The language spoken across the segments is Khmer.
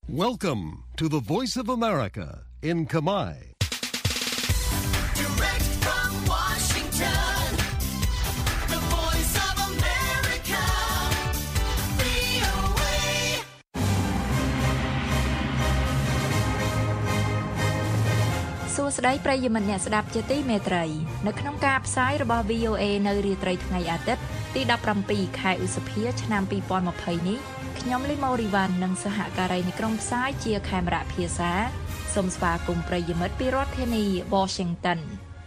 Welcome to the Voice of America in Kamai. Direct from Washington, the Voice of America, VOA. សួស្តីប្រិយមិត្តអ្នកស្ដាប់ជាទីមេត្រីនៅក្នុងការផ្សាយរបស់ VOA នៅរាត្រីថ្ងៃអាទិត្យទី17ខែឧសភាឆ្នាំ2020នេះខ្ញុំលីម៉ូរីវ៉ាន់និងសហការីនៃក្រុមផ្សាយជាខេមរៈភាសាសូមស្វាគមន៍ប្រិយមិត្តពីរដ្ឋធានី Washington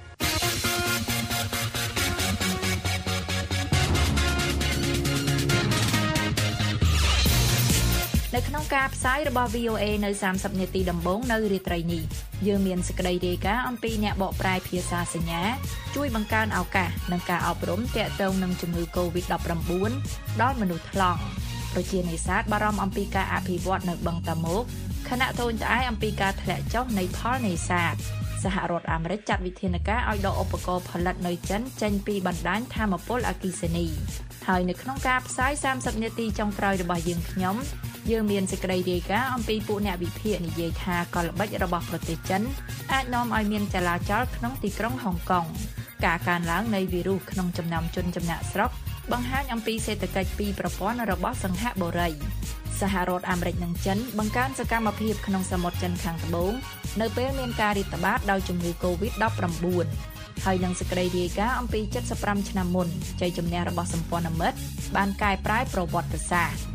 នៅក្នុងការផ្សាយរបស់ VOA នៅ30នាទីដំបូងនៅរាត្រីនេះយើងមានសេចក្តីរាយការណ៍អំពីអ្នកបកប្រែភាសាសញ្ញាជួយបង្កើនឱកាសនិងការអប់រំទាក់ទងនឹងជំងឺ COVID-19 ដល់មនុស្សថ្លង់ប្រជានេសាទបារម្ភអំពីការអភិវឌ្ឍនៅបឹងតាមុកខណៈត្អូញត្អែអំពីការធ្លាក់ចុះនៃផលនេសាទសហរដ្ឋអាមេរិកចាត់វិធានការឲ្យដកឧបករណ៍ផលិតនៅចិនចេញពីបណ្ដាញថាមពលអគ្គិសនីហើយនៅក្នុងការផ្សាយ30នាទីចុងក្រោយរបស់យើងយើងមានសេចក្តីរាយការណ៍អំពីពួកអ្នកវិភាគនិយាយថាកលល្បិចរបស់ប្រទេសចិនអាចនាំឲ្យមានចលាចលក្នុងទីក្រុងហុងកុងការកើនឡើងនៃវីរុសក្នុងចំណោមជនចំណាក់ស្រុកបង្ហាញអំពីសេដ្ឋកិច្ចពីប្រព័ន្ធរបស់សង្ហបុរីសហរដ្ឋអាមេរិកនិងចិនបង្កើនសកម្មភាពក្នុងសមុទ្រចិនខាងត្បូងនៅពេលមានការរាតត្បាតដោយជំងឺ COVID-19 ហើយនឹងសេចក្តីរាយការណ៍អំពី75ឆ្នាំមុនជ័យជំនះរបស់សម្ព័ន្ធមិត្តបានកែប្រែប្រវត្តិសាស្ត្រ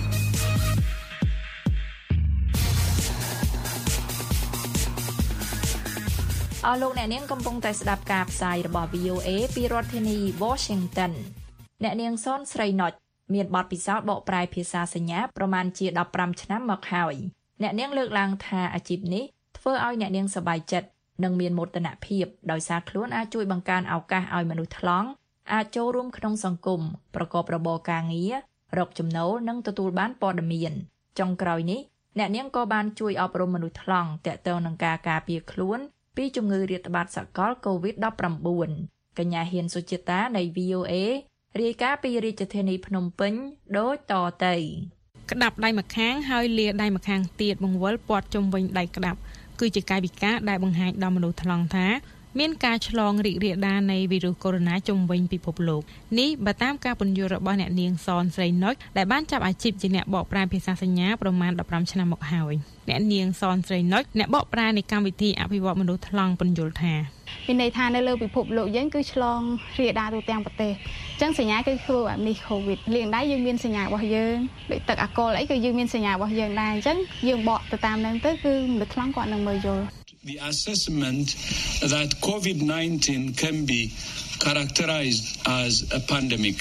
អស់លោកអ្នកនាងកំពុងតែស្ដាប់ការផ្សាយរបស់ VOA ពីរដ្ឋធានី Washington អ្នកនាងសនស្រីណុចមានបទពិសោធន៍បកប្រែភាសាសញ្ញាប្រមាណជា15ឆ្នាំមកហើយអ្នកនាងលើកឡើងថាអាជីពនេះធ្វើឲ្យអ្នកនាងសប្បាយចិត្តនិងមានមោទនភាពដោយសារខ្លួនអាចជួយបង្កើនឱកាសឲ្យមនុស្សថ្លង់អាចចូលរួមក្នុងសង្គមប្រកបរបរការងាររកចំណូលនិងទទួលបានព័ត៌មានចុងក្រោយនេះអ្នកនាងក៏បានជួយអប់រំមនុស្សថ្លង់ទាក់ទងនឹងការការពារខ្លួនពីជំងឺរាតត្បាតសកល COVID-19 កញ្ញាហ៊ានសុជាតានៃ VOA រាយការណ៍ពីរាជធានីភ្នំពេញដូចតទៅក្តាប់ដៃម្ខាងហើយលាដៃម្ខាងទៀតបង្វិលព័ទ្ធជុំវិញដៃក្តាប់គឺជាកាយវិការដែលបង្ហាញដល់មនុស្សថ្លង់ថាមានការឆ្លងរីករាលដាលនៃវីរុសកូវីដ -19 ជុំវិញពិភពលោកនេះបើតាមការពន្យល់របស់អ្នកនាងសនស្រីណុចដែលបានចាប់អាជីពជាអ្នកបកប្រែភាសាសញ្ញាប្រមាណ15ឆ្នាំមកហើយអ្នកនាងសនស្រីណុចអ្នកបកប្រែនៃកម្មវិធីអភិវឌ្ឍមនុស្សថ្លង់ពន្យល់ថាមានន័យថានៅលើពិភពលោកយើងគឺឆ្លងរាលដាលទូទាំងប្រទេសអញ្ចឹងសញ្ញាគឺធ្វើបែបនេះ COVID លាងដៃយើងមានសញ្ញារបស់យើងដូចទឹកអាល់កុលអីក៏យើងមានសញ្ញារបស់យើងដែរអញ្ចឹងយើងបកទៅតាមហ្នឹងទៅគឺមនុស្សថ្លង់គាត់នឹងមើលយល់ The assessment that COVID-19 can be characterized as a pandemic.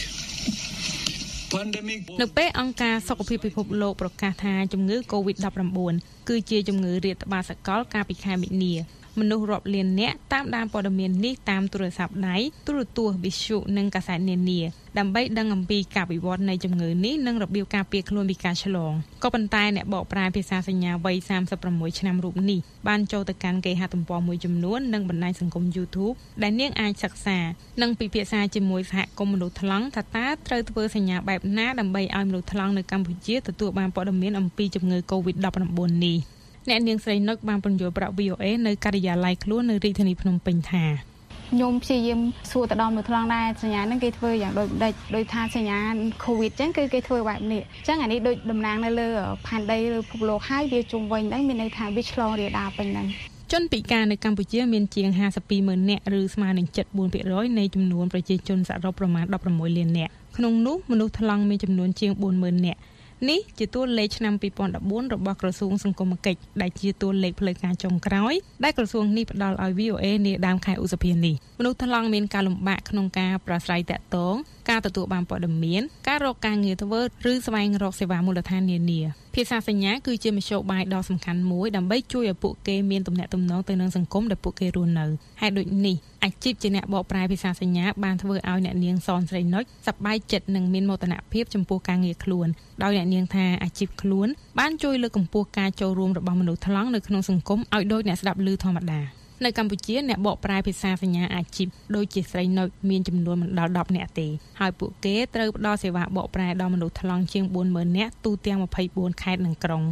នៅពេលអង្គការសុខភាពពិភពលោកប្រកាសថាជំងឺ COVID-19 គឺជាជំងឺរាតត្បាតសកលកាលពីខែមិនិនាមនុស្សរាប់លាននាក់តាមដានព័ត៌មាននេះតាមទូរស័ព្ទដៃទូរទស្សន៍វិទ្យុនិងកាសែតនានាដើម្បីដឹងអំពីការវិវត្តនៃជំងឺនេះនិងរបៀបការពារខ្លួនពីការឆ្លងក៏ប៉ុន្តែអ្នកបកប្រែភាសាសញ្ញាវ័យ36ឆ្នាំរូបនេះបានចូលទៅកាន់គេហទំព័រមួយចំនួននិងបណ្ដាញសង្គម YouTube ដែលនាងអាចសិក្សានិងពិភាក្សាជាមួយសហគមន៍មនុស្សថ្លង់ថាតើត្រូវធ្វើសញ្ញាបែបណាដើម្បីឲ្យមនុស្សថ្លង់នៅកម្ពុជាទទួលបានព័ត៌មានអំពីជំងឺ COVID-19 នេះអ្នកនាងស្រីណុចបានពន្យល់ប្រាប់ VOA នៅការិយាល័យខ្លួននៅរាជធានីភ្នំពេញថាខ្ញុំព្យាយាមសួរទៅដល់មនុស្សថ្លង់ដែរសញ្ញាហ្នឹងគេធ្វើយ៉ាងដូចថាសញ្ញា COVID អញ្ចឹងគឺគេធ្វើបែបនេះអញ្ចឹងអានេះដូចតំណាងនៅលើផែនដីលើពិភពលោកហើយវាជុំវិញហ្នឹងមានន័យថាវាឆ្លងរាលដាលពេញហ្នឹងជនពិការនៅកម្ពុជាមានជាង 52,000 នាក់ឬស្មើនឹង 74% នៃចំនួនប្រជាជនសរុបប្រមាណ 16 លាននាក់ក្នុងនោះមនុស្សថ្លង់មានចំនួនជាង 40,000 នាក់នេះជាតួលេខឆ្នាំ2014របស់ក្រសួងសង្គមគិច្ចដែលជាតួលេខផ្លូវការចុងក្រោយដែលក្រសួងនេះផ្ដល់ឲ្យ VOA នាដើមខែឧសភានេះមនុស្សថ្លង់មានការលំបាកក្នុងការប្រាស្រ័យទាក់ទងការទទួលបានព័ត៌មានការរកការងារធ្វើឬស្វែងរកសេវាមូលដ្ឋាននានាភាសាសញ្ញាគឺជាមធ្យោបាយដ៏សំខាន់មួយដើម្បីជួយឲ្យពួកគេមានទំនាក់ទំនងទៅនឹងសង្គមដែលពួកគេរស់នៅហើយដូចនេះអាជីពជាអ្នកបកប្រែភាសាសញ្ញាបានធ្វើឲ្យអ្នកនាងសនស្រីណុចសប្បាយចិត្តនិងមានមោទនភាពចំពោះការងារខ្លួនដោយអ្នកនាងថាអាជីពខ្លួនបានជួយលើកកម្ពស់ការចូលរួមរបស់មនុស្សថ្លង់នៅក្នុងសង្គមឲ្យដូចអ្នកស្ដាប់ឮធម្មតានៅកម្ពុជាអ្នកបកប្រែភាសាសញ្ញាអាជីពដូចជាស្រីណុចមានចំនួនមិនដល់10នាក់ទេហើយពួកគេត្រូវផ្ដល់សេវាបកប្រែដល់មនុស្សថ្លង់ជាង 40,000 នាក់ទូទាំង24ខេត្តនិងក្រុង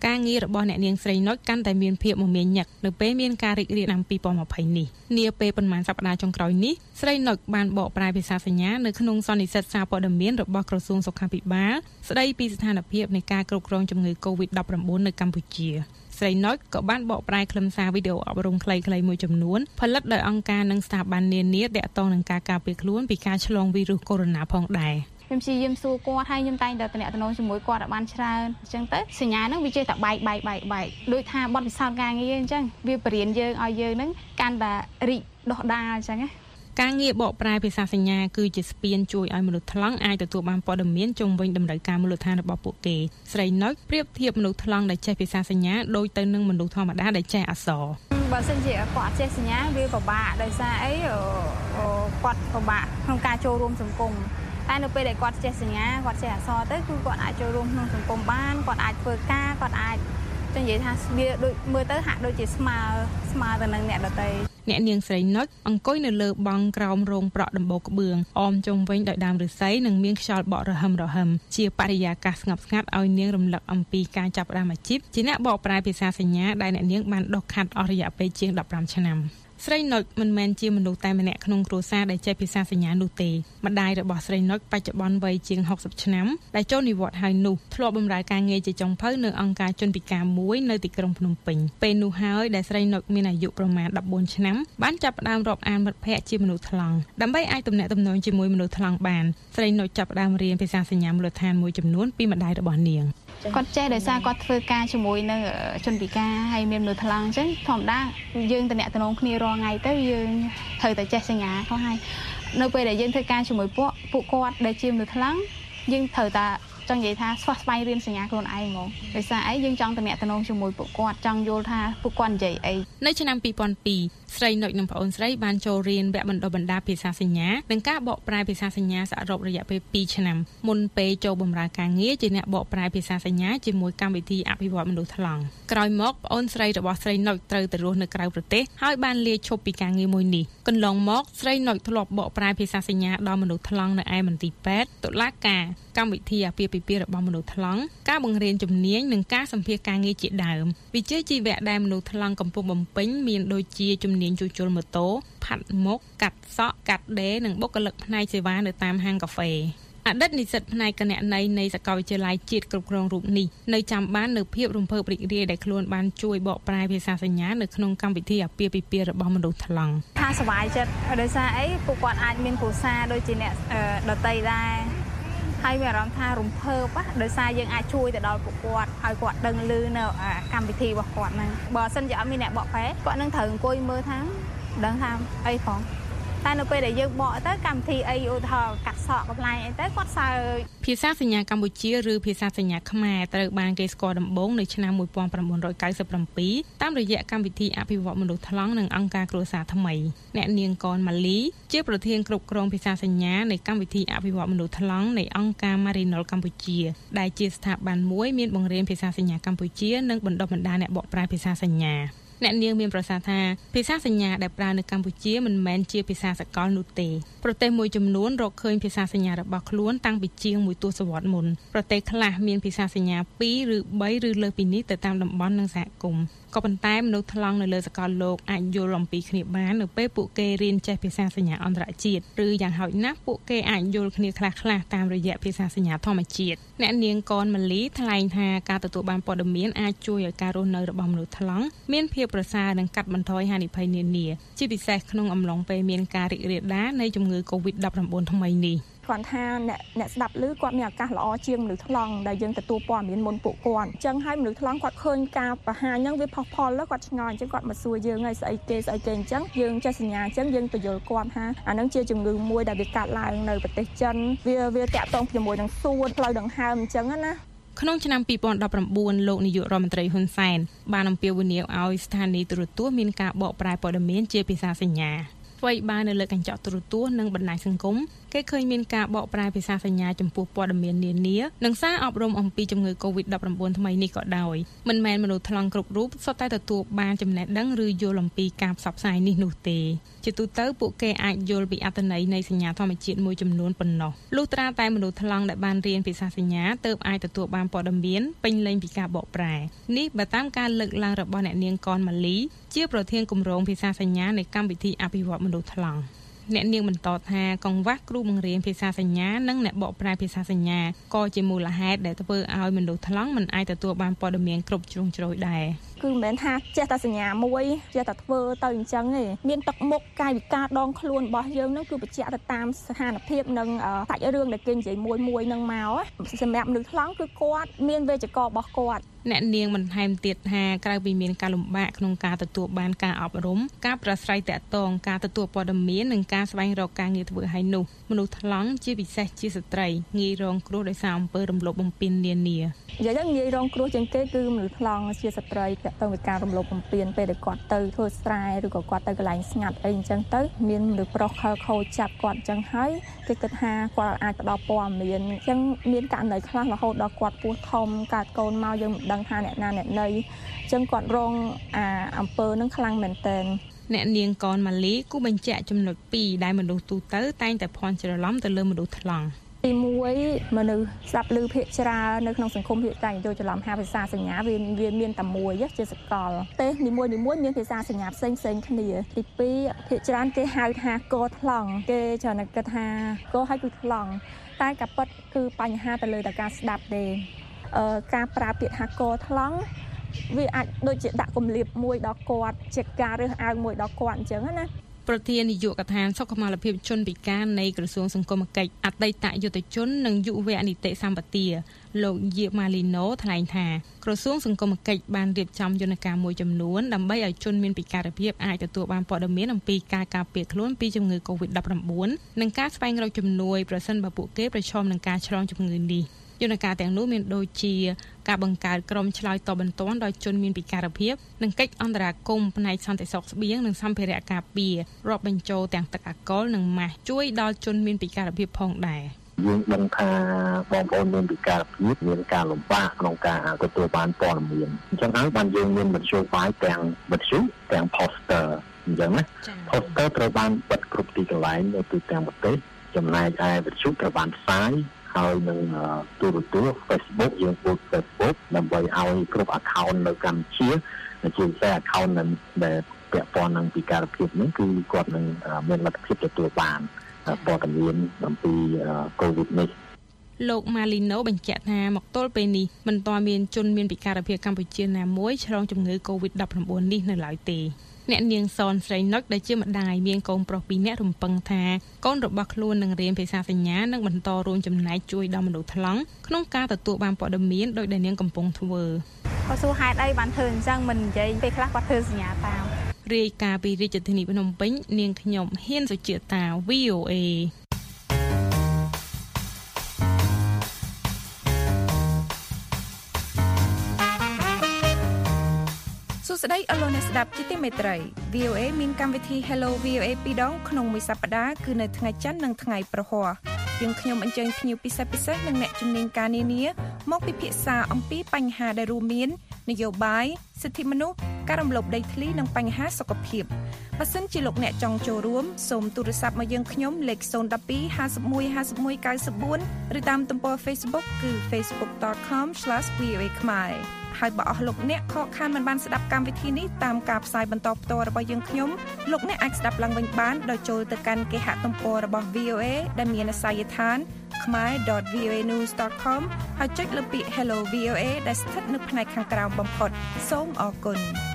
ការងាររបស់អ្នកនាងស្រីនុចកាន់តែមានភាពមមាញឹកនៅពេលមានការរីករាលដាល2020នេះនាពេលប៉ុន្មានសប្តាហ៍ចុងក្រោយនេះស្រីនុចបានបកប្រែភាសាសញ្ញានៅក្នុងសន្និសីទសារព័ត៌មានរបស់ក្រសួងសុខាភិបាលស្ដីពីស្ថានភាពនៃការគ្រប់គ្រងជំងឺ COVID-19 នៅកម្ពុជាស្រីនុចក៏បានបកប្រែខ្លឹមសារវីដេអូអប់រំខ្លីៗមួយចំនួនផលិតដោយអង្គការនិងស្ថាប័ននានាទាក់ទងនឹងការការពារខ្លួនពីការឆ្លងវីរុសកូវីដ -19 ផងដែរខ្ញុំជាយាមសួរគាត់ហើយខ្ញុំតែងតែតំណែងជាមួយគាត់ឲ្យបានច្រើនអញ្ចឹងទៅសញ្ញាហ្នឹងវាចេះតែបែកដូចថាបទពិសោធន៍ការងារអញ្ចឹងវាបរៀនយើងឲ្យយើងហ្នឹងកាន់តែរីកដុះដាលអញ្ចឹងណាការងារបកប្រែភាសាសញ្ញាគឺជាស្ពានជួយឲ្យមនុស្សថ្លង់អាចទទួលបានព័ត៌មានជុំវិញតម្រូវការមូលដ្ឋានរបស់ពួកគេស្រីនុចប្រៀបធៀបមនុស្សថ្លង់ដែលចេះភាសាសញ្ញាដូចទៅនឹងមនុស្សធម្មតាដែលចេះអក្សរបើសិនជាគាត់អត់ចេះសញ្ញាវាពិបាកដោយសារអីគាត់ពិបាកក្នុងការចូលរួមសង្គមតែនៅពេលដែលគាត់ចេះសញ្ញាគាត់ចេះអក្សរទៅគឺគាត់អាចចូលរួមក្នុងសង្គមបានគាត់អាចធ្វើការគាត់អាចនិយាយថាវាដូចមើលទៅហាក់ដូចជាស្មើទៅនឹងអ្នកដទៃអ្នកនាងស្រីនុចអង្គុយនៅលើបង់ក្រោមរោងប្រក់ដំបូលក្បឿងអមជុំវិញដោយដើមឫស្សីនិងមានខ្យល់បក់រហឹមជាបរិយាកាសស្ងប់ស្ងាត់ឲ្យនាងរំលឹកអំពីការចាប់ផ្ដើមអាជីពជាអ្នកបកប្រែភាសាសញ្ញាដែលអ្នកនាងបានដុសខាត់អស់រយៈពេលជាង15ឆ្នាំស្រីនុចមិនមែនជាមនុស្សតែម្នាក់ក្នុងគ្រួសារដែលចេះភាសាសញ្ញានោះទេម្ដាយរបស់ស្រីនុចបច្ចុប្បន្នវ័យជាង60ឆ្នាំដែលចូលនិវត្តន៍ហើយនោះធ្លាប់បម្រើការងារជាចុងភៅនៅអង្គការជនពិការមួយនៅទីក្រុងភ្នំពេញពេលនោះហើយដែលស្រីនុចមានអាយុប្រមាណ14ឆ្នាំបានចាប់ផ្ដើមរាប់អានមិត្តភ័ក្តិជាមនុស្សថ្លង់ដើម្បីអាចទំនាក់ទំនងជាមួយមនុស្សថ្លង់បានស្រីនុចចាប់ផ្ដើមរៀនភាសាសញ្ញាមូលដ្ឋានមួយចំនួនពីម្ដាយរបស់នាងគាត់ចេះដោយសារគាត់ធ្វើការជាមួយនៅជនពិការហើយមានមនុស្សថ្លង់អញ្ចឹងធម្មតាយើងតំណែងគ្នារាល់ថ្ងៃទៅយើងត្រូវតែចេះសញ្ញាเขาហើយនៅពេលដែលយើងធ្វើការជាមួយពួកគាត់ដែលជាមនុស្សថ្លង់យើងត្រូវតែចង់និយាយថាស្វះស្វែងរៀនសញ្ញាខ្លួនឯងហ្មងដោយសារអីយើងចង់តំណែងជាមួយពួកគាត់ចង់យល់ថាពួកគាត់និយាយអីនៅឆ្នាំ2002ស្រីនុចនិងប្អូនស្រីបានចូលរៀនវគ្គបណ្ដុះបណ្ដាលភាសាសញ្ញានិងការបកប្រែភាសាសញ្ញាសរុបរយៈពេល2ឆ្នាំមុនពេលចូលបម្រើការងារជាអ្នកបកប្រែភាសាសញ្ញាជាមួយកម្មវិធីអភិវឌ្ឍមនុស្សថ្លង់ក្រោយមកប្អូនស្រីរបស់ស្រីនុចត្រូវទៅរស់នៅក្រៅប្រទេសហើយបានលាឈប់ពីការងារមួយនេះកន្លងមកស្រីនុចធ្លាប់បកប្រែភាសាសញ្ញាដល់មនុស្សថ្លង់នៅឯមន្ទីរពេទ្យតុលាការកម្មវិធីអាពាហ៍ពិពាហ៍របស់មនុស្សថ្លង់ការបង្រៀនជំនាញនិងការសម្ភាសន៍ការងារជាដើមវិជ្ជាជីវៈដែលមនុស្សថ្លង់កំពុងបំពេញមានដូចជាជំនាញជួសជុលម៉ូតូផាត់មុខកាត់សក់កាត់ដេរនិងបុគ្គលិកផ្នែកសេវានៅតាមហាងកាហ្វេអតីតនិស្សិតផ្នែកគណនេយ្យនៃសាកលវិទ្យាល័យជាតិគ្រប់គ្រងរូបនេះនៅចាំបាននៅភាពរំភើបរីករាយដែលខ្លួនបានជួយបកប្រែភាសាសញ្ញានៅក្នុងកម្មវិធីអាពាហ៍ពិពាហ៍របស់មនុស្សថ្លង់ថាសុវ័យចិត្តដោយសារអីពួកគាត់អាចមានគ្រួសារដូចជាអ្នកដតីដែរហើយមានអារម្មណ៍ថារំភើបដោយសារយើងអាចជួយទៅដល់ពួកគាត់ឲ្យគាត់ដឹងឮនៅកម្មវិធីរបស់គាត់ហ្នឹងបើសិនជាអត់មានអ្នកបកប្រែគាត់នឹងត្រូវអង្គុយមើលថាដឹងថាអីផងតែនៅពេលដែលយើងបកទៅកម្មវិធីអីឧទាហរណ៍កាត់សក់កំ pl អីទៅគាត់សើចភាសាសញ្ញាកម្ពុជាឬភាសាសញ្ញាខ្មែរត្រូវបានគេស្គាល់ដំបូងនៅឆ្នាំ1997តាមរយៈកម្មវិធីអភិវឌ្ឍមនុស្សថ្លង់និងអង្គការគ្រួសារថ្មីអ្នកនាងកនម៉ាលីជាប្រធានគ្រប់គ្រងភាសាសញ្ញានៃកម្មវិធីអភិវឌ្ឍមនុស្សថ្លង់នៃអង្គការ Marinol កម្ពុជាដែលជាស្ថាប័នមួយមានបង្រៀនភាសាសញ្ញាកម្ពុជានិងបណ្ដុះបណ្ដាលអ្នកបកប្រែភាសាសញ្ញាអ្នកនាងមានប្រសាសន៍ថាភាសាសញ្ញាដែលប្រើនៅកម្ពុជាមិនមែនជាភាសាសកលនោះទេប្រទេសមួយចំនួនរកឃើញភាសាសញ្ញារបស់ខ្លួនតាំងពីជាង1ទសវត្សរ៍មុនប្រទេសខ្លះមានភាសាសញ្ញា2ឬ3ឬលើសពីនេះទៅតាមតំបន់និងសហគមន៍ក៏ប៉ុន្តែមនុស្សថ្លង់នៅលើសកលលោកអាចយល់អំពីគ្នាបាននៅពេលពួកគេរៀនចេះភាសាសញ្ញាអន្តរជាតិឬយ៉ាងហោចណាស់ពួកគេអាចយល់គ្នាខ្លះៗតាមរយៈភាសាសញ្ញាធម្មជាតិអ្នកនាងកនម៉ាលីថ្លែងថាការទទួលបានព័ត៌មានអាចជួយឲ្យការរស់នៅរបស់មនុស្សថ្លង់មានភាពប្រសើរនិងកាត់បន្ថយហានិភ័យនានាជាពិសេសក្នុងអំឡុងពេលមានការរីករាលដាលនៃជំងឺ COVID-19 ថ្មីនេះគាត់ថាអ្នកស្ដាប់ឮគាត់មានឱកាសល្អជាងមនុស្សថ្លង់ដែលយើងទទួលព័ត៌មានមុនពួកគាត់អញ្ចឹងហើយមនុស្សថ្លង់គាត់ឃើញការបង្ហាញហ្នឹងវាផុសផុលទៅគាត់ឆ្ងល់អញ្ចឹងគាត់មកសួរយើងហើយស្អីគេអញ្ចឹងយើងចេះសញ្ញាអញ្ចឹងយើងទៅយល់គាត់ថាអាហ្នឹងជាជំងឺមួយដែលវាកាត់ឡើងនៅប្រទេសចិនវាតាក់ទងជាមួយនឹងសួតផ្លូវដង្ហើមអញ្ចឹងណាក្នុងឆ្នាំ2019លោកនាយករដ្ឋមន្ត្រីហ៊ុនសែនបានអំពាវនាវឲ្យស្ថានីយទូរទស្សន៍មានការបកប្រែព័ត៌មានជាភាសាសញ្ញា អ្វីបាននៅលើកញ្ចក់ទូរទស្សន៍និងបណ្ដាញសង្គមគេឃើញមានការបកប្រែភាសាសញ្ញាចំពោះព័ត៌មាននានានិងសារអប់រំអំពីជំងឺ COVID-19 ថ្មីនេះក៏ដោយមិនមែនមនុស្សថ្លង់គ្រប់រូបសុទ្ធតែទទួលបានចំណេះដឹងឬយល់អំពីការផ្សព្វផ្សាយនេះនោះទេជាទូទៅពួកគេអាចយល់ពីអត្ថន័យនៃសញ្ញាធម្មជាតិមួយចំនួនប៉ុណ្ណោះលុះត្រាតែមនុស្សថ្លង់ដែលបានរៀនភាសាសញ្ញាទើបអាចទទួលបានព័ត៌មានពេញលេញពីការបកប្រែនេះបើតាមការលើកឡើងរបស់អ្នកនាងកនម៉ាលីជាប្រធានគម្រោងភាសាសញ្ញានៃកម្មវិធីអភិវឌ្ឍមនុស្សថ្លង់អ្នកនាងបន្តថាកង្វះគ្រូបង្រៀនភាសាសញ្ញានិងអ្នកបកប្រែភាសាសញ្ញាក៏ជាមូលហេតុដែលធ្វើឲ្យមនុស្សថ្លង់មិនអាចទទួលបានព័ត៌មានគ្រប់ជ្រុងជ្រោយដែរគឺមិនមែនថាចេះតែសញ្ញាមួយចេះតែធ្វើទៅអញ្ចឹងទេមានទឹកមុខកាយវិការដងខ្លួនរបស់យើងនឹងគឺបញ្ជាក់ទៅតាមស្ថានភាពនិងសាច់រឿងដែលគេនិយាយមួយនឹងមកសម្រាប់មនុស្សថ្លង់គឺគាត់មានវេយ្យាករណ៍របស់គាត់អ្នកនាងបន្ថែមទៀតថាក្រៅពីមានការលំបាកក្នុងការទទួលបានការអប់រំការប្រស្រ័យតាក់ទងការទទួលព័ត៌មាននិងការស្វែងរកការងារធ្វើឲ្យនោះមនុស្សថ្លង់ជាពិសេសជាស្ត្រីងាយរងគ្រោះដោយសារអំពើរំលោភបំពាននានានិយាយទៅងាយរងគ្រោះជាងគេគឺមនុស្សថ្លង់ជាស្ត្រីតាក់ទងនឹងការរំលោភបំពានពេលដែលគាត់ទៅធ្វើស្រែឬក៏គាត់ទៅកន្លែងស្ងាត់អីអញ្ចឹងទៅមានមនុស្សប្រុសខលខូចចាប់គាត់អញ្ចឹងហើយគេគិតថាគាត់អាចផ្ដល់ព័ត៌មានអញ្ចឹងមានករណីខ្លះរហូតដល់គាត់ពោះធំកើតកូនមកយើងមិនដឹងថាអ្នកណាអ្នកណីអញ្ចឹងគាត់រងអំពើនឹងខ្លាំងមែនទែនអ្នកនាងកនម៉ាលីគូបញ្ជាក់ចំណុច2ដែលមនុស្សទូទៅតែងតែភ័ន្តច្រឡំទៅលើមនុស្សថ្លង់ទី1មនុស្សស្ដាប់ឮភាគច្រើននៅក្នុងសង្គមភាគតែយកច្រឡំថាភាសាសញ្ញាវាមានតែមួយជាសកលទេនីមួយមានភាសាសញ្ញាផ្សេងគ្នាទី2ភាគច្រើនគេហៅថាកថ្លង់គេច្រើនគិតថាកឲ្យគឺថ្លង់តែការពិតគឺបញ្ហាទៅលើតែការស្ដាប់ទេការប្រើពាក្យថាកថ្លង់វាអាចដូចជាដាក់គម្លាតមួយដល់គាត់ជាការរើសអើងមួយដល់គាត់អញ្ចឹងណាប្រធាននាយកដ្ឋានសុខុមាលភាពជនពិការនៃក្រសួងសង្គមគិច្ចអតីតយុវជននិងយុវនីតិសម្បទាលោកយាម៉ាលីណូថ្លែងថាក្រសួងសង្គមគិច្ចបានរៀបចំយន្តការមួយចំនួនដើម្បីឲ្យជនមានពិការភាពអាចទទួលបានព័ត៌មានអំពីការការពារខ្លួនពីជំងឺ COVID-19 និងការស្វែងរកជំនួយប្រសិនបើពួកគេប្រឈមនឹងការឆ្លងជំងឺនេះយន្តការទាំងនោះមានដូចជាការបង្កើតក្រុមឆ្លើយតបបន្ទាន់ដល់ជនមានពិការភាពនិងកិច្ចអន្តរាគមន៍ផ្នែកសន្តិសុខស្បៀងនិងសម្ភារៈការពាររាប់បញ្ចូលទាំងទឹកអាល់កុលនិងម៉ាស់ជួយដល់ជនមានពិការភាពផងដែរយើងដឹងថាបងប្អូនមានពិការភាពមានការលំបាកក្នុងការទទួលបានព័ត៌មានអញ្ចឹងហើយបានយើងមានមធ្យោបាយទាំងមធ្យោទាំង poster អញ្ចឹងណា poster ត្រូវបានបិទគ្រប់ទីកន្លែងនៅទូទាំងប្រទេសចំណែកឯមធ្យោត្រូវបានផ្សាយហើយនឹងទូរទស្សន៍ Facebook យើងពូត Facebook ដើម្បីឲ្យគ្រប់ account នៅកម្ពុជាជាពិសេស account ដែលពាក់ព័ន្ធនឹងពិការភាពនេះគឺគាត់នឹងមានលទ្ធភាពទទួលបានព័ត៌មានអំពី COVID នេះលោកម៉ាលីណូបញ្ជាក់ថាមកទល់ពេលនេះមិនទាន់មានជនមានពិការភាពកម្ពុជាណាមួយឆ្លងជំងឺ COVID-19 នេះនៅឡើយទេអ្នកនាងសនស្រីណុចដែលជាម្ដាយមានកូនប្រុស2នាក់រំពឹងថាកូនរបស់ខ្លួននឹងរៀនភាសាសញ្ញានិងបន្តរួមចំណែកជួយដល់មនុស្សថ្លង់ក្នុងការទទួលបានព័ត៌មានដោយដែលនាងកំពុងធ្វើគាត់សួរហេតុអីបានធ្វើអញ្ចឹងមិននិយាយពេលខ្លះគាត់ធ្វើសញ្ញាតាមរាយការណ៍ពីរាជធានីភ្នំពេញនាងខ្ញុំហ៊ានសុជាតា VOA សួស្តីអស់លោកអ្នកស្ដាប់ជាទីមេត្រី VOA មានកម្មវិធី Hello VOA 2ដងក្នុងមួយសប្តាហ៍គឺនៅថ្ងៃច័ន្ទនិងថ្ងៃប្រហ័សយើងខ្ញុំអញ្ជើញភ្ញៀវពិសេសនិងអ្នកជំនាញការនានាមកពិភាក្សាអំពីបញ្ហាដែលរួមមាននយោបាយសិទ្ធិមនុស្សការរំលោភដីធ្លីនិងបញ្ហាសុខភាពបើសិនជាលោកអ្នកចង់ចូលរួមសូមទូរស័ព្ទមកយើងខ្ញុំលេខ012 51 51 94ឬតាមទំព័រ Facebook គឺ facebook.com/voa ខ្មែរហើយបើអស់លោកអ្នកខកខានមិនបានស្ដាប់កម្មវិធីនេះតាមការផ្សាយបន្តផ្ទាល់របស់យើងខ្ញុំលោកអ្នកអាចស្ដាប់ឡើងវិញបានដោយចូលទៅកាន់គេហទំព័ររបស់ VOA ដែលមានអាសយដ្ឋាន khmer.voanews.com ហើយចុចលើពាក្យ Hello VOA ដែលស្ថិតនៅផ្នែកខាងក្រោមបំផុតសូមអរគុណ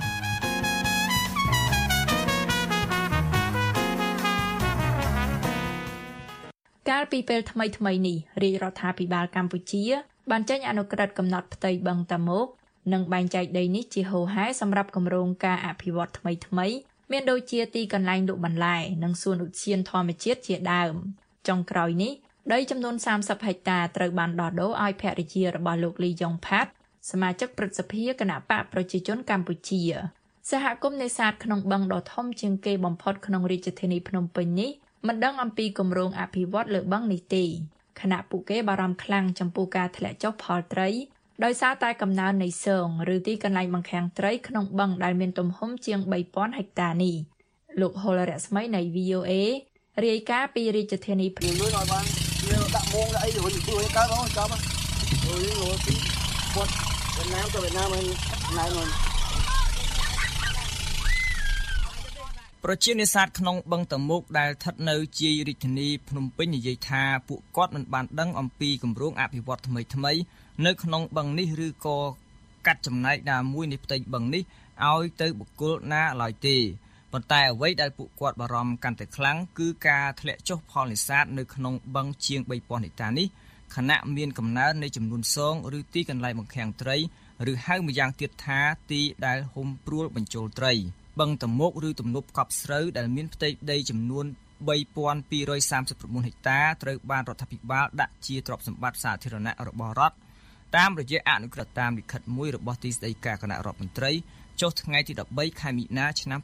កាលពីពេលថ្មីនេះរាជរដ្ឋាភិបាលកម្ពុជាបានចេញអនុក្រឹត្យកំណត់ផ្ទៃបឹងតាមុកនិងបែងចែកដីនេះជាហូរហែសម្រាប់គម្រោងការអភិវឌ្ឍថ្មីមានដូចជាទីកន្លែងលក់បន្លែនិងសួនឧទ្យានធម្មជាតិជាដើមចុងក្រោយនេះដីចំនួន30ហិកតាត្រូវបានដោះដូរឲ្យភរិយារបស់លោកលីយ៉ុងផាត់សមាជិកព្រឹទ្ធសភាគណៈបកប្រជាជនកម្ពុជាសហគមន៍នេសាទក្នុងបឹងដ៏ធំជាងគេបំផុតក្នុងរាជធានីភ្នំពេញនេះមិនដឹងអំពីគម្រោងអភិវឌ្ឍលើបឹងនេះទេខណៈពួកគេបារម្ភខ្លាំងចំពោះការធ្លាក់ចុះផលត្រីដោយសារតែកំណើននៃសងឬទីកន្លែងបង្ខាំងត្រីក្នុងបឹងដែលមានទំហំជាង 3000 ហិកតានេះលោកហុលរស្មីនៃ VOA រាយការណ៍ពីរាជធានីភ្នំពេញដាក់មងដាក់អីរួចជួយកើតអូចាប់អូយលោកពីគាត់វៀតណាមទៅវៀតណាមហ្នឹងណែនោះប្រជានេសាទក្នុងបឹងតមុកដែលស្ថិតនៅជាយរាជធានីភ្នំពេញនិយាយថាពួកគាត់មិនបានដឹងអំពីគម្រោងអភិវឌ្ឍថ្មីនៅក្នុងបឹងនេះឬក៏កាត់ចំណែកណាមួយនៃផ្ទៃបឹងនេះឲ្យទៅបុគ្គលណាឡើយទេប៉ុន្តែអ្វីដែលពួកគាត់បារម្ភកាន់តែខ្លាំងគឺការធ្លាក់ចុះផលនេសាទនៅក្នុងបឹងជាង 3000 ហិកតានេះខណៈមានកំណើននៃចំនួនសងឬទីកន្លែងបង្ខាំងត្រីឬហៅម្យ៉ាងទៀតថាទីដែលហុំព្រួលបញ្ចូលត្រីបឹងតមុកឬទំនប់កប់ស្រូវដែលមានផ្ទៃដីចំនួន 3239 ហិកតាត្រូវបានរដ្ឋាភិបាលដាក់ជាទ្រព្យសម្បត្តិសាធារណៈរបស់រដ្ឋតាមរយៈអនុក្រឹត្យតាមលិខិតមួយរបស់ទីស្តីការគណៈរដ្ឋមន្ត្រីចុះថ្ងៃទី13ខែមិនិនាឆ្នាំ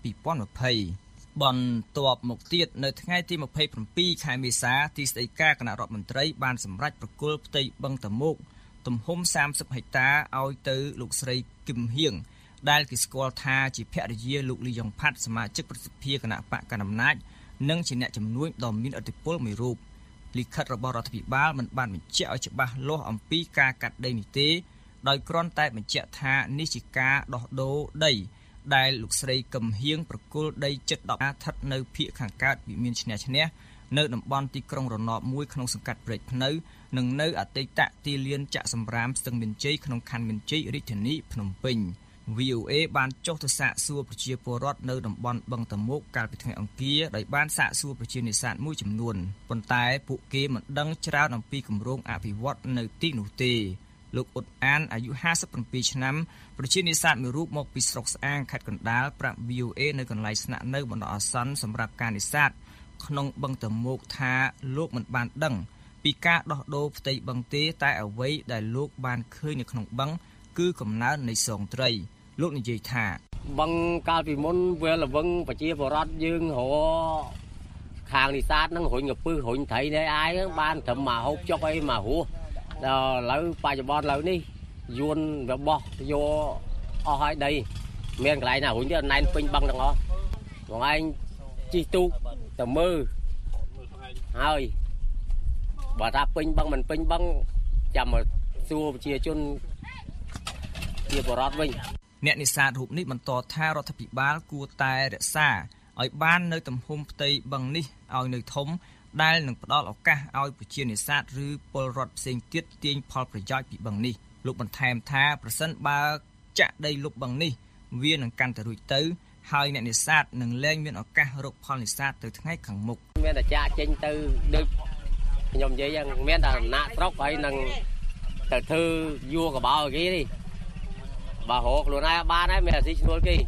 2020បន្ទាប់មកទៀតនៅថ្ងៃទី27ខែមេសាទីស្តីការគណៈរដ្ឋមន្ត្រីបានសម្រេចប្រគល់ផ្ទៃបឹងតមុកទំហំ30 ហិកតាឲ្យទៅលោកស្រីគឹមហៀងដែលគេស្គាល់ថាជាភរិយាលោកលីយ៉ុងផាត់សមាជិកប្រសិទ្ធិគណៈបកកណ្ដាលអំណាចនិងជាអ្នកជំនួយដ៏មានឥទ្ធិពលមួយរូបលិខិតរបស់រដ្ឋាភិបាលមិនបានបញ្ជាក់ឲ្យច្បាស់លាស់អំពីការកាត់ដីនេះទេដោយគ្រាន់តែបញ្ជាក់ថានេះជាការដោះដូរដីដែលលោកស្រីកឹមហៀងប្រគល់ដីជិត10 ស្ថិតនៅភូមិខាងកើតវិមានឈ្នះនៅតំបន់ទីក្រុងរណបមួយក្នុងសង្កាត់ព្រែកភ្នៅនិងនៅអតីតទីលានចាក់សំរាមស្ទឹងមានជ័យក្នុងខណ្ឌមានជ័យរាជធានីភ្នំពេញ VOA បានចុះទៅសាកសួរប្រជាពលរដ្ឋនៅតំបន់បឹងតមុកកាលពីថ្ងៃអង្គារដោយបានសាកសួរប្រជានេសាទមួយចំនួនប៉ុន្តែពួកគេមិនដឹងច្រើនអំពីគម្រោងអភិវឌ្ឍនៅទីនោះទេលោកអ៊ុតអានអាយុ57ឆ្នាំប្រជានេសាទមួយរូបមកពីស្រុកស្អាងខេត្តកណ្ដាលប្រាប់ VOA នៅកន្លែងស្នាក់នៅបណ្ដោះអាសន្នសម្រាប់ការនេសាទក្នុងបឹងតមុកថាលោកមិនបានដឹងពីការដោះដូរផ្ទៃបឹងទេតែអ្វីដែលលោកបានឃើញនៅក្នុងបឹងគឺកំណើននៃសងត្រីលោកនិយាយថាបឹងកាលពីមុនវាលវឹងប្រជាពលរដ្ឋយើងរខាងនេសាទហ្នឹងរុញកពឹសរុញត្រីនេះអាយបានត្រឹមមកហូបចុកអីមករស់ដល់ឥឡូវបច្ចុប្បន្នឥឡូវនេះយួនរបស់យកអស់ហើយដីមានកន្លែងណារុញទៀតណែនពេញបឹងទាំងអស់បងឯងជីកទូកទៅមើលហើយបើថាពេញបឹងមិនពេញបឹងចាំមកសួរប្រជាជនជាបរដ្ឋវិញអ្នកនេសាទរូបនេះបន្តថារដ្ឋាភិបាលគួរតែរក្សាឲ្យបាននៅទំហំផ្ទៃបឹងនេះឲ្យនៅធំដែលនឹងផ្ដល់ឱកាសឲ្យប្រជានេសាទឬពលរដ្ឋផ្សេងទៀតទាញផលប្រយោជន៍ពីបឹងនេះលោកបន្ថែមថាប្រសិនបើចាក់ដីលុបបឹងនេះវានឹងកាន់តែរួចទៅហើយអ្នកនេសាទនឹងលែងមានឱកាសរកផលនេសាទទៅថ្ងៃខាងមុខមានតែចាក់ចេញទៅដូចខ្ញុំនិយាយហ្នឹងមានតែអំណាចស្រុកហើយនឹងទៅធ្វើយួរកបោគេនេះបើរកខ្លួនឯងបានហើយមានអាស៊ីឈ្នួលគេ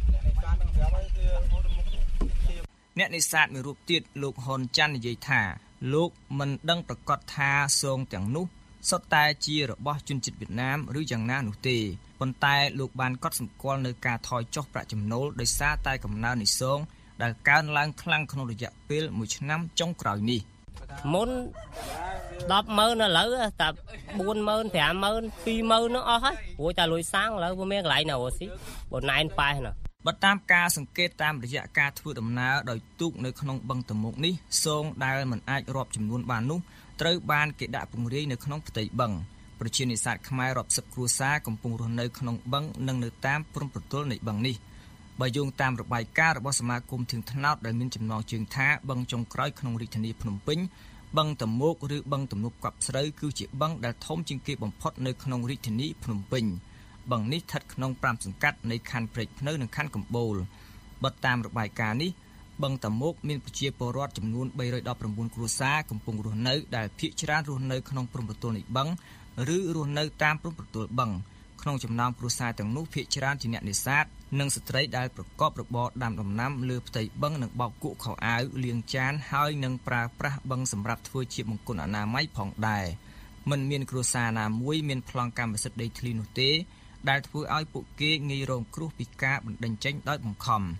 អ្នកនេសាទមួយរូបទៀតលោកហ៊ុនច័ន្ទនិយាយថាលោកមិនដឹងប្រកាសថាសងទាំងនោះសុទ្ធតែជារបស់ជនជាតិវៀតណាមឬយ៉ាងណានោះទេប៉ុន្តែលោកបានកត់សម្គាល់នៅការថយចុះប្រាក់ចំណូលដោយសារតែកំណើននៃសងដែលកើនឡើងខ្លាំងក្នុងរយៈពេល1ឆ្នាំចុងក្រោយនេះមុន 100000 ឥឡូវតែ40000 50000 20000នោះអស់ហើយព្រោះតែលុយសាំងឥឡូវវាមានកន្លែងណារស់ស៊ីបើណែនប៉ែណាបើតាមការសង្កេតតាមរយៈការធ្វើដំណើរដោយទូកនៅក្នុងបឹងតមុកនេះសងដែលមិនអាចរាប់ចំនួនបាននោះត្រូវបានគេដាក់ពង្រាយនៅក្នុងផ្ទៃបឹងប្រជានេសាទខ្មែររាប់សិបគ្រួសារកំពុងរស់នៅក្នុងបឹងនិងនៅតាមព្រំប្រទល់នៃបឹងនេះបើយោងតាមរបាយការណ៍របស់សមាគមធៀងថ្នោតដែលមានចំណងជើងថាបឹងចុងក្រោយក្នុងរាជធានីភ្នំពេញបឹងតមុកឬបឹងទំនប់កប់ស្រូវគឺជាបឹងដែលធំជាងគេបំផុតនៅក្នុងរាជធានីភ្នំពេញបឹងនេះស្ថិតក្នុង5សង្កាត់នៃខណ្ឌព្រែកភ្នៅនិងខណ្ឌកំបូលបើតាមរបាយការណ៍នេះបឹងតមុកមានប្រជាពលរដ្ឋចំនួន319គ្រួសារកំពុងរស់នៅដែលភាគច្រើនរស់នៅក្នុងព្រំប្រទល់នៃបឹងឬរស់នៅតាមព្រំប្រទល់បឹងក្នុងចំណោមគ្រួសារទាំងនោះភាគច្រើនជាអ្នកនេសាទនិងស្ត្រីដែលប្រកបរបរដាំដំណាំលើផ្ទៃបឹងនិងបោកគក់ខោអាវលាងចានហើយនឹងប្រើប្រាស់បឹងសម្រាប់ធ្វើជាបង្គន់អនាម័យផងដែរមិនមានគ្រួសារណាមួយមានប្លង់កម្មសិទ្ធិដីធ្លីនោះទេដែលធ្វើឲ្យពួកគេងាយរងគ្រោះពីការបណ្តេញចេញដោយបង្ខំ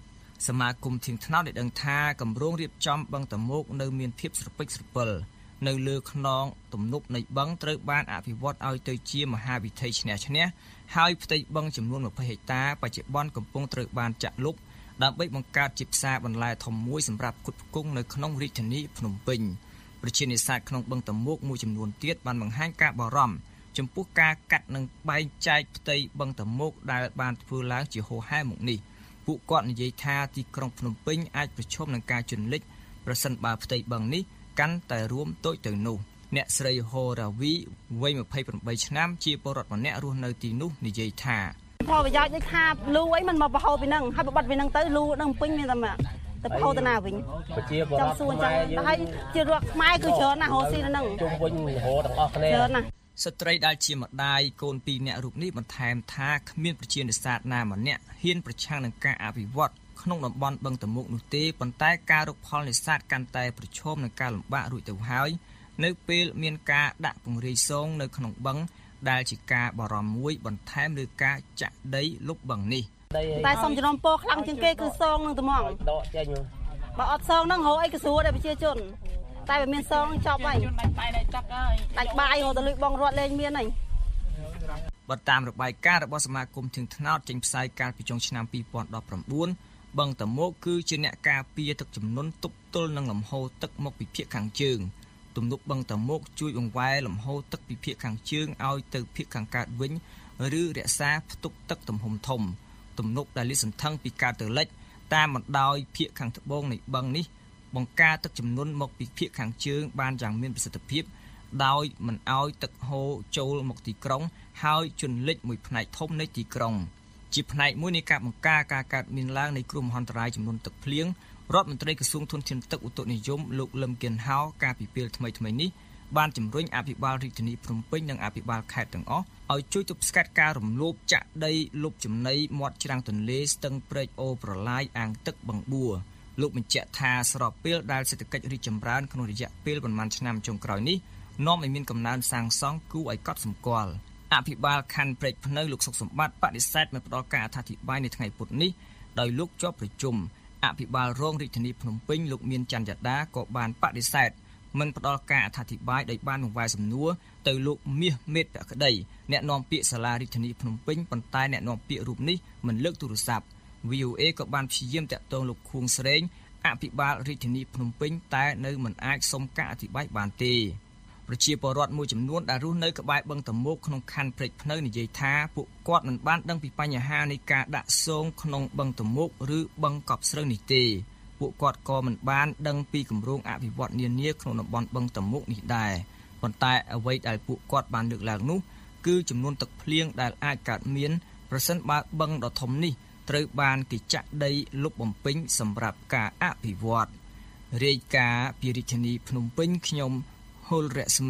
សមាគមធៀងថ្នោតបានដឹងថាគម្រោងរៀបចំបឹងតមោកនៅមានភាពស្រពេចស្រពិលនៅលើខ្នងទំនប់នៃបឹងត្រូវបានអភិវឌ្ឍឲ្យទៅជាមហាវិថីឈ្នះឈ្នះហើយផ្ទៃបឹងចំនួន20ហិកតាបច្ចុប្បន្នកំពុងត្រូវបានចាក់លុបដើម្បីបង្កើតជាផ្សារបន្លែធំមួយសម្រាប់ផ្គត់ផ្គង់នៅក្នុងរាជធានីភ្នំពេញប្រជានេសាទក្នុងបឹងតមោកមួយចំនួនទៀតបានបង្ហាញការបារម្ភចំពោះការកាត់និងបែងចែកផ្ទៃបឹងតមោកដែលបានធ្វើឡើងជាហូរហែមកនេះពួកគាត់និយាយថាទីក្រុងភ្នំពេញអាចប្រឈមនឹងការជន់លិចប្រសិនបើផ្ទៃបឹងនេះកាន់តែរួមតូចទៅនោះអ្នកស្រីហូរ៉ាវីវ័យ28ឆ្នាំជាពលរដ្ឋម្នាក់រស់នៅទីនោះនិយាយថាផលប្រយោជន៍នេះថាលូអីมันមកបហោពីនឹងហើយបបាត់ពីនឹងទៅលូនឹងពេញមានតែទៅបហោទៅណាវិញប្រជាពលរដ្ឋខ្មែរហើយជារដ្ឋខ្មែរគឺច្រើនណាស់រស់ស៊ីនៅនឹងជុំវិញរហទាំងអស់គ្នាច្រើនណាស់ស្ត្រីដែលជាម្ដាយកូន2នាក់រូបនេះបន្ថែមថាគ្មានប្រជានេសាទណាម្នាក់ហ៊ានប្រឆាំងនឹងការអភិវឌ្ឍក្នុងតំបន់បឹងតមោកនោះទេប៉ុន្តែការរកផលនេសាទកាន់តែប្រឈមនឹងការលំបាករួចទៅហើយនៅពេលមានការដាក់ពង្រាយសងនៅក្នុងបឹងដែលជាការបារម្ភមួយបន្ថែមលើការចាក់ដីលុបបឹងនេះតែសុំចំណងពោខ្លាំងជាងគេគឺសងនឹងត្មងដកចេញបើអត់សងនឹងរកអីក៏ស្រួលដែរប្រជាជនតែវាមានសងចប់ហើយដាច់បាយរកទៅលុយបងរត់លេងមានហើយបើតាមរបាយការណ៍របស់សមាគមធៀងថ្នោតចេញផ្សាយកាលពីចុងឆ្នាំ2019បឹងតមោកគឺជាអ្នកការពារទឹកជំនន់ទប់ទល់នឹងលំហូរទឹកមកពីភាគខាងជើងទំនប់បឹងតមោកជួយបង្វែរលំហូរទឹកពីភាគខាងជើងឲ្យទៅភាគខាងកើតវិញឬរក្សាផ្ទុកទឹកទំហំធំទំនប់ដែលលាតសន្ធឹងពីកើតទៅលិចតាមបណ្ដោយភាគខាងត្បូងនៃបឹងនេះបង្ការទឹកជំនន់មកពីភាគខាងជើងបានយ៉ាងមានប្រសិទ្ធភាពដោយមិនឲ្យទឹកហូរចូលមកទីក្រុងហើយជន់លិចមួយផ្នែកធំនៃទីក្រុងជាផ្នែកមួយនៃការបង្ការការកើតមានឡើងនៃគ្រោះមហន្តរាយចំនួនទឹកភ្លៀងរដ្ឋមន្ត្រីក្រសួងធនធានទឹកឧតុនិយមលោកលឹមគៀនហៅកាលពីពេលថ្មីនេះបានជំរុញអភិបាលរាជធានីភ្នំពេញនិងអភិបាលខេត្តទាំងអស់ឲ្យជួយទប់ស្កាត់ការរំលោភចាក់ដីលុបចំណីមាត់ច្រាំងទន្លេស្ទឹងព្រែកអូប្រឡាយអាងទឹកបឹងបួរលោកបញ្ជាក់ថាស្របពេលដែលសេដ្ឋកិច្ចរីកចម្រើនក្នុងរយៈពេលប្រមាណឆ្នាំចុងក្រោយនេះនាំឲ្យមានកំណើនសាងសង់គួរឲ្យកត់សម្គាល់អភិបាលខណ្ឌព្រែកភ្នៅលោកសុកសម្បត្តិបដិសេធមិនផ្ដល់ការអធិប្បាយនៅថ្ងៃពុធនេះដោយលោកជាប់ប្រជុំអភិបាលរងរាជធានីភ្នំពេញលោកមានច័ន្ទយ៉ាដាក៏បានបដិសេធមិនផ្ដល់ការអធិប្បាយដោយបានបង្វែរសំណួរទៅលោកមាសមេតភក្តីអ្នកនាំពាក្យសាលារាជធានីភ្នំពេញប៉ុន្តែអ្នកនាំពាក្យរូបនេះមិនលើកទូរស័ព្ទ VOA ក៏បានព្យាយាមតាក់ទងលោកខួងស្រេងអភិបាលរាជធានីភ្នំពេញតែនៅមិនអាចសុំការអធិប្បាយបានទេប្រជាពលរដ្ឋមួយចំនួនដែលរស់នៅក្បែរបឹងតមោកក្នុងខណ្ឌព្រែកភ្នៅនិយាយថាពួកគាត់មិនបានដឹងពីបញ្ហានៃការដាក់សងក្នុងបឹងតមោកឬបឹងកប់ស្រូវនេះទេពួកគាត់ក៏មិនបានដឹងពីគម្រោងអភិវឌ្ឍនានាក្នុងតំបន់បឹងតមោកនេះដែរប៉ុន្តែអ្វីដែលពួកគាត់បានលើកឡើងនោះគឺចំនួនទឹកភ្លៀងដែលអាចកើតមានប្រសិនបើបឹងដ៏ធំនេះត្រូវបានគេចាក់ដីលុបបំពេញសម្រាប់ការអភិវឌ្ឍរាយការណ៍ពីរាជធានីភ្នំពេញខ្ញុំហុលរស្មី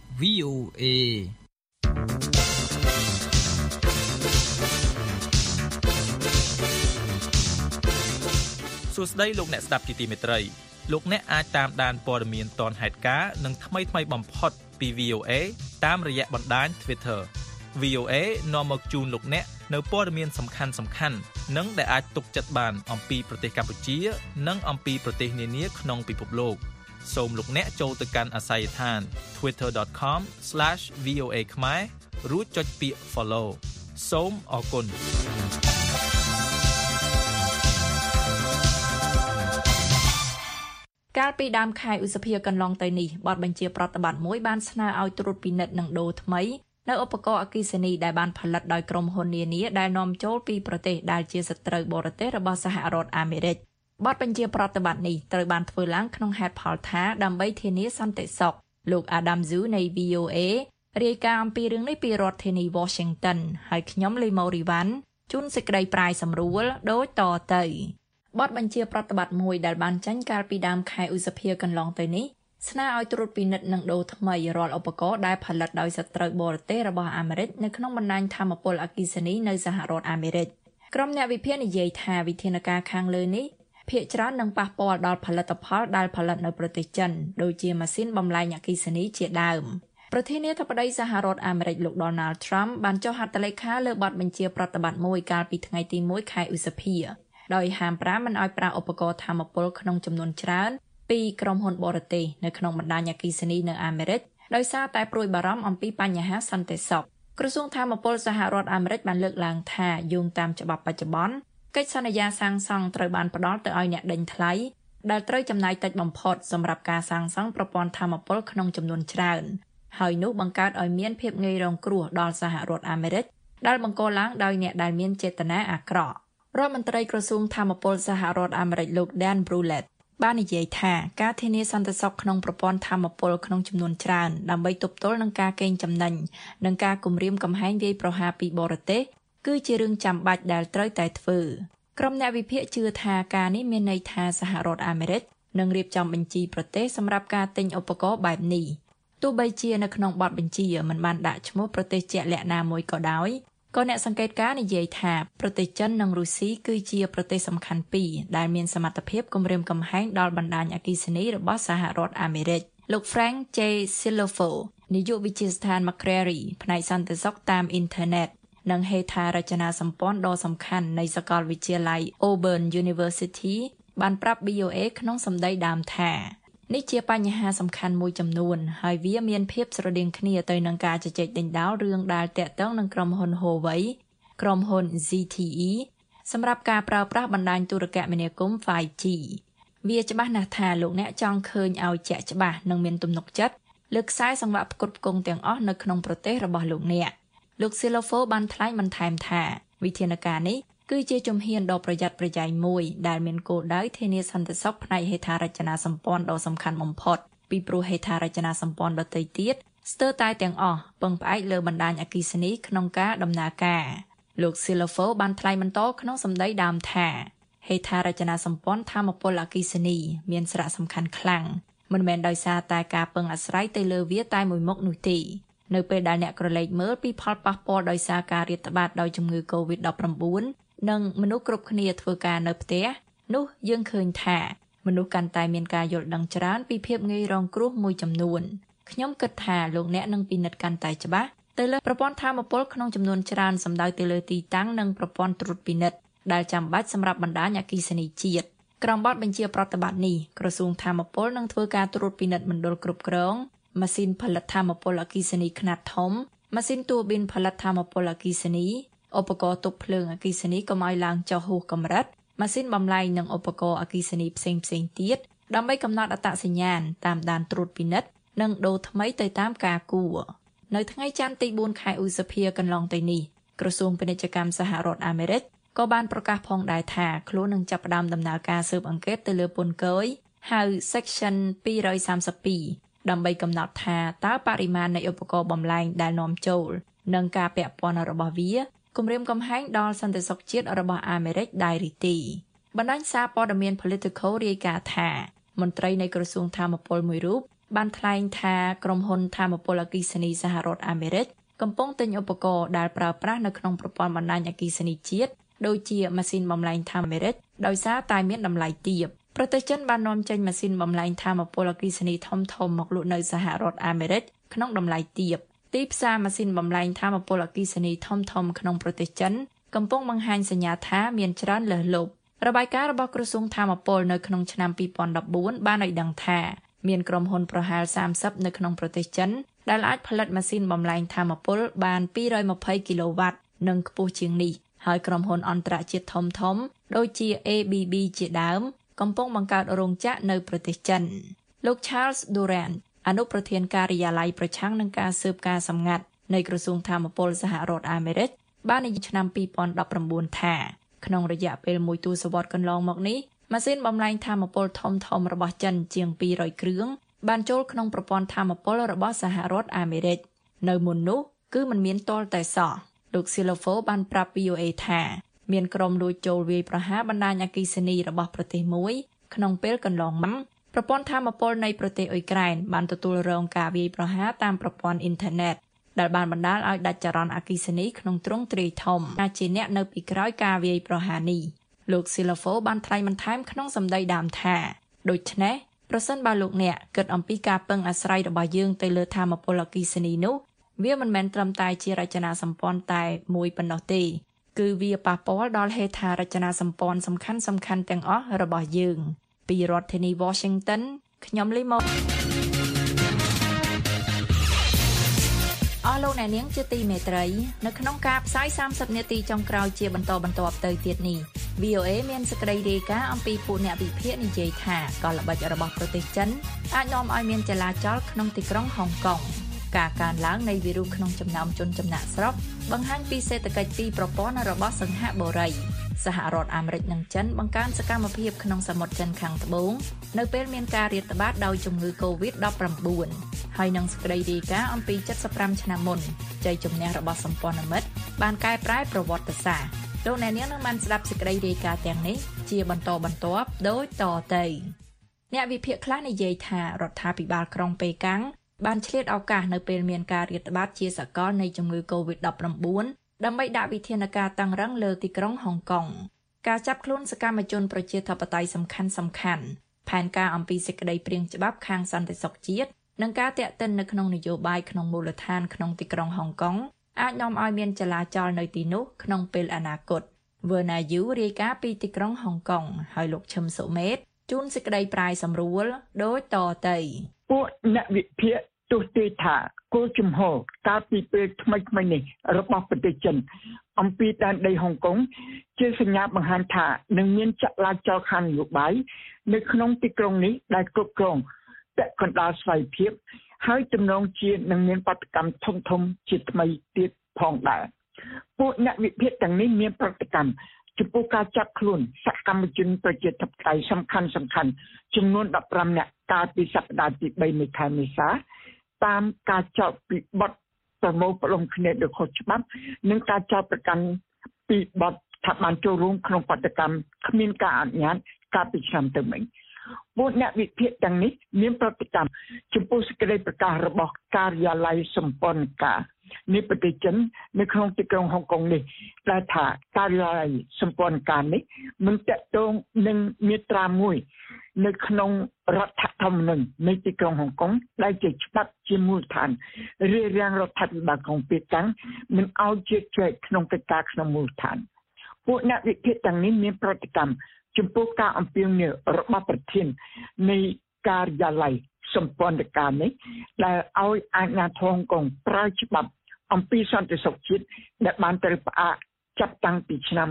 VOA សួស្តីលោកអ្នកស្ដាប់ជាទីមេត្រីលោកអ្នកអាចតាមដានព័ត៌មានទាន់ហេតុការណ៍និងថ្មីៗបំផុតពី VOA តាមរយៈបណ្ដាញ Twitter VOA នាំមកជូនលោកអ្នកនៅព័ត៌មានសំខាន់ៗនិងដែលអាចទុកចិត្តបានអំពីប្រទេសកម្ពុជានិងអំពីប្រទេសនានាក្នុងពិភពលោកសូមលោកអ្នកចូលទៅកាន់អាស័យដ្ឋាន twitter.com/voa ខ្មែររួចចុចពាក្យ follow សូមអរគុណកាលពីដើមខែឧសភាកន្លងទៅនេះបទបញ្ជាប្រតិបត្តិមួយបានស្នើឲ្យត្រួតពិនិត្យនិងដូរថ្មីនៅឧបករណ៍អគ្គិសនីដែលបានផលិតដោយក្រុមហ៊ុននានាដែលនាំចូលពីប្រទេសដែលជាសត្រូវបរទេសរបស់សហរដ្ឋអាមេរិកបទបញ្ជាប្រតិបត្តិនេះត្រូវបានធ្វើឡើងក្នុងហេតុផលថាដើម្បីធានាសន្តិសុខលោក Adam Zhu នៃ VOA រាយការណ៍អំពីរឿងនេះពីរដ្ឋធានី Washington ហើយខ្ញុំលីម៉ូរីវ៉ាន់ជូនសេចក្តីប្រាយសម្រួលដូចតទៅបទបញ្ជាប្រតិបត្តិមួយដែលបានចេញកាលពីដើមខែឧសភាកន្លងទៅនេះស្នើឲ្យត្រួតពិនិត្យនិងដូរថ្មីរាល់ឧបករណ៍ដែលផលិតដោយសត្រូវបរទេសរបស់អាមេរិកនៅក្នុងបណ្ដាញថាមពលអគ្គិសនីនៅសហរដ្ឋអាមេរិកក្រុមអ្នកវិភាគនិយាយថាវិធានការខាងលើនេះភាគច្រើននឹងប៉ះពាល់ដល់ផលិតផលដែលផលិតនៅប្រទេសចិនដូចជាម៉ាស៊ីនបំលែងអគ្គិសនីជាដើមប្រធានាធិបតីសហរដ្ឋអាមេរិកលោក Donald Trump បានចុះហត្ថលេខាលើបទបញ្ជាប្រតិបត្តិមួយកាលពីថ្ងៃទី1ខែឧសភាដោយហាមប្រាមមិនឲ្យប្រើឧបករណ៍ថាមពលក្នុងចំនួនច្រើនពីក្រុមហ៊ុនបរទេសនៅក្នុងបណ្ដាញអគ្គិសនីនៅអាមេរិកដោយសារតែព្រួយបារម្ភអំពីបញ្ហាសន្តិសុខក្រសួងថាមពលសហរដ្ឋអាមេរិកបានលើកឡើងថាយោងតាមច្បាប់បច្ចុប្បន្នកិច្ចសន្យាសាងសង់ត្រូវបានផ្ដល់ទៅឲ្យអ្នកដេញថ្លៃដែលត្រូវចំណាយតិចបំផុតសម្រាប់ការសាងសង់ប្រព័ន្ធថាមពលក្នុងចំនួនច្រើនហើយនោះបង្កើតឲ្យមានភាពងាយរងគ្រោះដល់សហរដ្ឋអាមេរិកដែលបង្កឡើងដោយអ្នកដែលមានចេតនាអាក្រក់រដ្ឋមន្ត្រីក្រសួងថាមពលសហរដ្ឋអាមេរិកលោក Dan Brouillette បាននិយាយថាការធានាសន្តិសុខក្នុងប្រព័ន្ធថាមពលក្នុងចំនួនច្រើនដើម្បីទប់ទល់នឹងការកេងចំណេញនិងការគំរាមកំហែងវាយប្រហារពីបរទេសគឺជារឿងចាំបាច់ដែលត្រូវតែធ្វើក្រុមអ្នកវិភាគជឿថាការនេះមានន័យថាសហរដ្ឋអាមេរិកនឹងរៀបចំបញ្ជីប្រទេសសម្រាប់ការទិញឧបករណ៍បែបនេះទោះបីជានៅក្នុងបទបញ្ជាមិនបានដាក់ឈ្មោះប្រទេសជាក់លាក់ណាមួយក៏ដោយក៏អ្នកសង្កេតការណ៍និយាយថាប្រទេសចិននិងរុស្ស៊ីគឺជាប្រទេសសំខាន់ពីរដែលមានសមត្ថភាពគំរាមកំហែងដល់បណ្ដាញអគ្គិសនីរបស់សហរដ្ឋអាមេរិកលោក Frank J. Silofo នាយកវិទ្យាស្ថាន McCreary ផ្នែកសន្តិសុខតាមអ៊ីនធឺណិតនិងហេដ្ឋារចនាសម្ព័ន្ធដ៏សំខាន់នៃសាកលវិទ្យាល័យ Auburn University បានប្រាប់ BOA ក្នុងសម្ដីដើមថានេះជាបញ្ហាសំខាន់មួយចំនួនហើយវាមានភាពស្រដៀងគ្នាទៅនឹងការជជែកដេញដោលរឿងដែលតាក់ទងនឹងក្រុមហ៊ុន Huawei ក្រុមហ៊ុន ZTE សម្រាប់ការប្រើប្រាស់បណ្ដាញទូរគមនាគមន៍ 5G វាច្បាស់ណាស់ថាលោកអ្នកចង់ឃើញឲ្យជាក់ច្បាស់និងមានទំនុកចិត្តលើខ្សែសង្វាក់ផ្គត់ផ្គង់ទាំងអស់នៅក្នុងប្រទេសរបស់លោកអ្នកលោក Silofo បានថ្លែងបន្ថែមថាវិធានការនេះគឺជាជំហានដ៏ប្រយ័ត្នប្រយែងមួយដែលមានគោលដៅធានាសន្តិសុខផ្នែកហេដ្ឋារចនាសម្ព័ន្ធដ៏សំខាន់បំផុតពីព្រោះហេដ្ឋារចនាសម្ព័ន្ធដទៃទៀតស្ទើរតែទាំងអស់ពឹងផ្អែកលើបណ្ដាញអគ្គិសនីក្នុងការដំណើរការលោក Silofo បានថ្លែងបន្តក្នុងសម្ដីដើមថាហេដ្ឋារចនាសម្ព័ន្ធថាមពលអគ្គិសនីមានសារៈសំខាន់ខ្លាំងមិនមែនដោយសារតែការពឹងអាស្រ័យទៅលើវាតែមួយមុខនោះទេនៅពេលដែលអ្នកក្រឡេកមើលពីផលប៉ះពាល់ដោយសារការរាតត្បាតដោយជំងឺ COVID-19 និងមនុស្សគ្រប់គ្នាធ្វើការនៅផ្ទះនោះយើងឃើញថាមនុស្សកាន់តែមានការយល់ដឹងច្រើនពីភាពងាយរងគ្រោះមួយចំនួនខ្ញុំគិតថាលោកអ្នកនឹងពិនិត្យកាន់តែច្បាស់ទៅលើប្រព័ន្ធថាមពលក្នុងចំនួនច្រើនសំដៅទៅលើទីតាំងនិងប្រព័ន្ធត្រួតពិនិត្យដែលចាំបាច់សម្រាប់បណ្ដាញអគ្គិសនីជាតិក្រោមបទបញ្ជាប្រតិបត្តិនេះក្រសួងថាមពលនឹងធ្វើការត្រួតពិនិត្យមណ្ឌលគ្រប់គ្រងម៉ាស៊ីនផលិតថាមពលអគ្គិសនីខ្នាតធំម៉ាស៊ីនទូប៊ីនផលិតថាមពលអគ្គិសនីឧបករណ៍ទប់ភ្លើងអគ្គិសនីកុំឲ្យឡើងចុះហួសកម្រិតម៉ាស៊ីនបំលែងនិងឧបករណ៍អគ្គិសនីផ្សេងទៀតដើម្បីកំណត់អត្តសញ្ញាណតាមដានត្រួតពិនិត្យនិងដូរថ្មីទៅតាមការគួរនៅថ្ងៃច័ន្ទទី4ខែឧសភាកន្លងទៅនេះក្រសួងពាណិជ្ជកម្មសហរដ្ឋអាមេរិកក៏បានប្រកាសផងដែរថាខ្លួននឹងចាប់ផ្ដើមដំណើរការស៊ើបអង្កេតទៅលើពន្ធគយហៅ Section 232ដើម្បីកំណត់ថាតើបរិមាណនៃឧបករណ៍បំលែងដែលនាំចូលនិងការពាក់ព័ន្ធរបស់វាគំរាមកំហែងដល់សន្តិសុខជាតិរបស់អាមេរិកដែរឬទេបណ្ដាញសារព័ត៌មាន Politico រាយការណ៍ថាមន្ត្រីនៃក្រសួងថាមពលមួយរូបបានថ្លែងថាក្រុមហ៊ុនថាមពលអគ្គិសនីសហរដ្ឋអាមេរិកកំពុងទិញឧបករណ៍ដែលប្រើប្រាស់នៅក្នុងប្រព័ន្ធបណ្ដាញអគ្គិសនីជាតិដូចជាម៉ាស៊ីនបំលែងថាមអាមេរិកដោយសារតែមានតម្លៃទាបប្រទេសចិនបាននាំចេញម៉ាស៊ីនបំលែងថាមពលអគ្គិសនីធំៗមកលក់នៅសហរដ្ឋអាមេរិកក្នុងតម្លៃទាបទីផ្សារម៉ាស៊ីនបំលែងថាមពលអគ្គិសនីធំៗក្នុងប្រទេសចិនកំពុងបង្ហាញសញ្ញាថាមានច្រើនលើសលប់របាយការណ៍របស់ក្រសួងថាមពលនៅក្នុងឆ្នាំ2014បានឲ្យដឹងថាមានក្រុមហ៊ុនប្រហែល30នៅក្នុងប្រទេសចិនដែលអាចផលិតម៉ាស៊ីនបំលែងថាមពលបាន220គីឡូវ៉ាត់និងខ្ពស់ជាងនេះហើយក្រុមហ៊ុនអន្តរជាតិធំៗដូចជា ABB ជាដើមកំពុងបង្កើតរោងចក្រនៅប្រទេសចិនលោក Charles Duran អនុប្រធានការិយាល័យប្រឆាំងនឹងការស៊ើបការសម្ងាត់នៃក្រសួងថាមពលសហរដ្ឋអាមេរិកបាននិយាយឆ្នាំ2019ថាក្នុងរយៈពេលមួយទសវត្សរ៍កន្លងមកនេះម៉ាស៊ីនបំលែងថាមពលធំៗរបស់ចិនជាង200គ្រឿងបានចូលក្នុងប្រព័ន្ធថាមពលរបស់សហរដ្ឋអាមេរិកនៅមុននោះគឺមិនមានទាល់តែសោះលោក Silofo បានប្រាប់ VOA ថាមានក្រុមលួចចូលវាយប្រហារបណ្ដាញអគ្គិសនីរបស់ប្រទេសមួយក្នុងពេលកន្លងមកប្រព័ន្ធថាមពលនៃប្រទេសអ៊ុយក្រែនបានទទួលរងការវាយប្រហារតាមប្រព័ន្ធអ៊ីនធឺណិតដែលបានបណ្ដាលឲ្យដាច់ចរន្តអគ្គិសនីក្នុងទ្រង់ទ្រាយធំអាចជាអ្នកនៅពីក្រោយការវាយប្រហារនេះលោក Silofo បានថ្លែងបន្ថែមក្នុងសម្ដីដើមថាដូច្នេះប្រសិនបើលោកអ្នកគិតអំពីការពឹងអាស្រ័យរបស់យើងទៅលើថាមពលអគ្គិសនីនោះវាមិនមែនត្រឹមតែជារចនាសម្ព័ន្ធតែមួយប៉ុណ្ណោះទេគឺវាប៉ះពាល់ដល់ហេដ្ឋារចនាសម្ព័ន្ធសំខាន់ៗទាំងអស់របស់យើងពីរដ្ឋធានី Washington ខ្ញុំលីម៉ូអស់លោកអ្នកនាងជាទីមេត្រីនៅក្នុងការផ្សាយ30នាទីចុងក្រោយជាបន្តបន្ទាប់ទៅទៀតនេះ VOA មានសេចក្តីរាយការណ៍អំពីពួកអ្នកវិភាគនិយាយថាកលល្បិចរបស់ប្រទេសចិនអាចនាំឲ្យមានចលាចលក្នុងទីក្រុងហុងកុងការកើនឡើងនៃវីរុសក្នុងចំណោមជនចំណាក់ស្រុកបង្ហាញពីសេដ្ឋកិច្ចទីប្រព័ន្ធរបស់សង្ហបុរីសហរដ្ឋអាមេរិកនិងចិនបង្កើនសកម្មភាពក្នុងសមុទ្រចិនខាងត្បូងនៅពេលមានការរាតត្បាតដោយជំងឺ COVID-19 ហើយនឹងសេចក្តីរាយការណ៍អំពី75ឆ្នាំមុនជ័យជំនះរបស់សម្ព័ន្ធមិត្តបានកែប្រែប្រវត្តិសាស្ត្រលោកអ្នកនាងនឹងបានស្ដាប់សេចក្តីរាយការណ៍ទាំងនេះជាបន្តបន្ទាប់ដូចតទៅអ្នកវិភាគខ្លះនិយាយថារដ្ឋាភិបាលក្រុងប៉េកាំងបានឆ្លៀតឱកាសនៅពេលមានការរាតត្បាតជាសកលនៃជំងឺ COVID-19 ដើម្បីដាក់វិធានការតឹងរ៉ឹងលើទីក្រុងហុងកុងការចាប់ខ្លួនសកម្មជនប្រជាធិបតេយ្យសំខាន់ផែនការអំពីសេចក្តីព្រាងច្បាប់ខាងសន្តិសុខជាតិនិងការតាក់ទិននៅក្នុងនយោបាយក្នុងមូលដ្ឋានក្នុងទីក្រុងហុងកុងអាចនាំឲ្យមានចលាចលនៅទីនោះក្នុងពេលអនាគត Verna Yu រាយការណ៍ពីទីក្រុងហុងកុងហើយលោកឈឹមសុមេតជូនសេចក្តីប្រាយសម្រួលដូចតទៅពួកអ្នកវិភាគទស្សន៍ថាគោលជំហរកាលពីពេលថ្មីៗនេះរបស់ប្រទេសចិនអំពីដែនដីហុងកុងជាសញ្ញាបង្ហាញថានឹងមានចលាចលខាងនយោបាយនៅក្នុងទីក្រុងនេះដែលគ្រប់គ្រងពាក់កណ្ដាលស្វ័យភាពហើយទំនងជានឹងមានបាតុកម្មធំៗជាថ្មីទៀតផងដែរពួកអ្នកវិភាគទាំងនេះមានប្រតិកម្មចំពោះការចាប់ខ្លួនសកម្មជនប្រជាធិបតេយ្យសំខាន់ចំនួន15នាក់កាលពីសប្តាហ៍ទី3នៃខែមេសាតាមការចោទពីបទប្រមូលផ្ដុំគ្នាដោយខុសច្បាប់និងការចោទប្រកាន់ពីបទថាបានចូលរួមក្នុងបាតុកម្មគ្មានការអនុញ្ញាតកាលពីឆ្នាំទៅមិញពួកអ្នកវិភាគទាំងនេះមានប្រតិកម្មចំពោះសេចក្តីប្រកាសរបស់ការិយាល័យសម្ព័ន្ធការនៃប្រទេសចិននៅក្នុងទីក្រុងហុងកុងនេះដែលថាការិយាល័យសម្ព័ន្ធការនេះមិនតាក់ទងនឹងមាត្រា1នៅក្នុងរដ្ឋធម្មនុញ្ញនៃទីក្រុងហុងកុងដែលជាច្បាប់ជាមូលដ្ឋានរារាំងរដ្ឋាភិបាលក្រុងប៉េកាំងមិនឲ្យជឿជាក់ក្នុងកិច្ចការក្នុងមូលដ្ឋានពួកអ្នកវិភាគទាំងនេះមានប្រតិកម្មចំពោះការអំពាវនាវរបស់ប្រធាននៃការិយាល័យសម្ព័ន្ធការនេះដែលឲ្យអាជ្ញាធរហុងកុងប្រើច្បាប់អំពីសន្តិសុខជាតិដែលបានត្រូវផ្អាកចាប់តាំងពីឆ្នាំ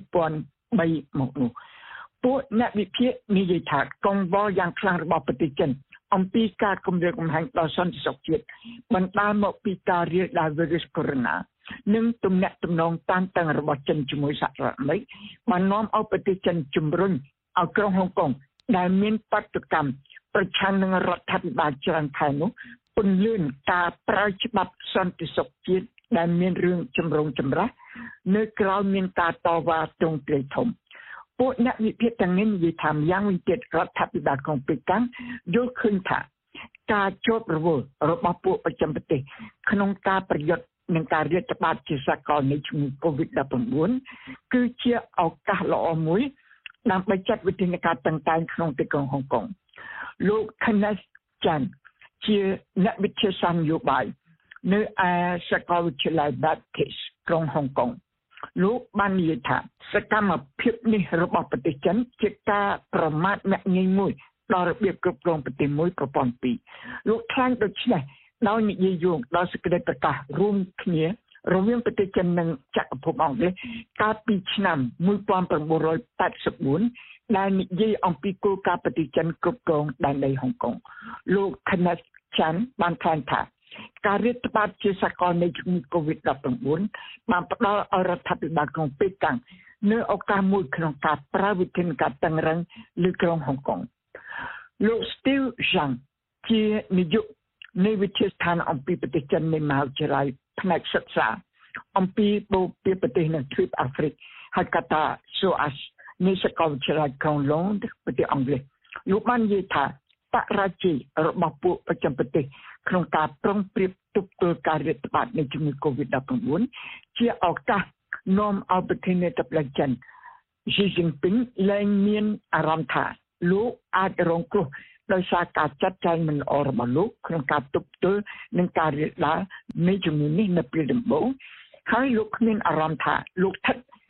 2003មកនោះពួកអ្នកវិភាគនិយាយថាកង្វល់យ៉ាងខ្លាំងរបស់ប្រទេសចិនអំពីការគំរាមកំហែងដល់សន្តិសុខជាតិបណ្ដាលមកពីការរាលដាលវីរុសកូវីដ -19 និងទំនាក់ទំនងតានតឹងរបស់ចិនជាមួយសហរដ្ឋអាមេរិកបាននាំឲ្យប្រទេសចិនជំរុញឲ្យក្រុងហុងកុងដែលមានបាតុកម្មប្រឆាំងនឹងរដ្ឋាភិបាលច្រើនខែនោះពន្លឿនការប្រើច្បាប់សន្តិសុខជាតិដែលមានរឿងចម្រូងចម្រាសនៅក្រៅមានការតវ៉ាទ្រង់ទ្រាយធំពួកអ្នកវិភាគទាំងនេះនិយាយថាយ៉ាងវិញទៀតរដ្ឋាភិបាលក្រុងប៉េកាំងយល់ឃើញថាការជាប់រវល់របស់ពួកប្រចាំប្រទេសក្នុងការប្រយុទ្ធនឹងការរាតត្បាតជាសកលនៃជំងឺ COVID-19 គឺជាឱកាសល្អមួយដើម្បីចាត់វិធានការតឹងតែងក្នុងទីក្រុងហុងកុងលោក Kenneth Chan ជាអ្នកវិទ្យាសាស្ត្រនយោបាយនៅឯសាកលវិទ្យាល័យ Baptist ក្រុងហុងកុងលោកបាននិយាយថាសកម្មភាពនេះរបស់ប្រទេសចិនជាការប្រមាថមាក់ងាយមួយដល់របៀបគ្រប់គ្រងប្រទេសមួយប្រព័ន្ធពីរលោកថ្លែងដូច្នេះដោយនិយាយយោងដល់សេចក្តីប្រកាសរួមគ្នារវាងប្រទេសចិននិងចក្រភពអង់គ្លេសកាលពីឆ្នាំ1984ដែលនិយាយអំពីគោលការណ៍ប្រទេសចិនគ្រប់គ្រងដែនដីហុងកុងលោក Kenneth Chan បានថ្លែងថាការរាតត្បាតជាសកលនៃជំងឺ COVID-19 បានផ្ដល់ឲ្យរដ្ឋាភិបាលក្រុងប៉េកាំងនៅឱកាសមួយក្នុងការប្រើវិធានការតឹងរ៉ឹងលើក្រុងហុងកុងលោក Steve Zhang ជានាយកនៃវិទ្យាស្ថានអំពីប្រទេសចិននៃមហាវិទ្យាល័យផ្នែកសិក្សាអំពីបូព៌ាប្រទេសនៅទ្វីបអាហ្វ្រិកហៅកាត់ថា SOAS នៃសាកលវិទ្យាល័យក្រុងឡុងដឺប្រទេសអង់គ្លេសលោកបាននិយាយថាបរាជ័យរបស់ពួកប្រចាំប្រទេសក្នុងការប្រុងប្រៀបទប់ទល់ការរាតត្បាតនៃជំងឺ COVID-19 ជាឱកាសនាំឲ្យប្រធានាធិបតីចិន Xi Jinping លែងមានអារម្មណ៍ថាលោកអាចរងគ្រោះដោយសារការចាត់ចែងមិនល្អរបស់លោកក្នុងការទប់ទល់នឹងការរាលដាលនៃជំងឺនេះនៅពេលដំបូងហើយលោកគ្មានអារម្មណ៍ថាលោកស្ថិត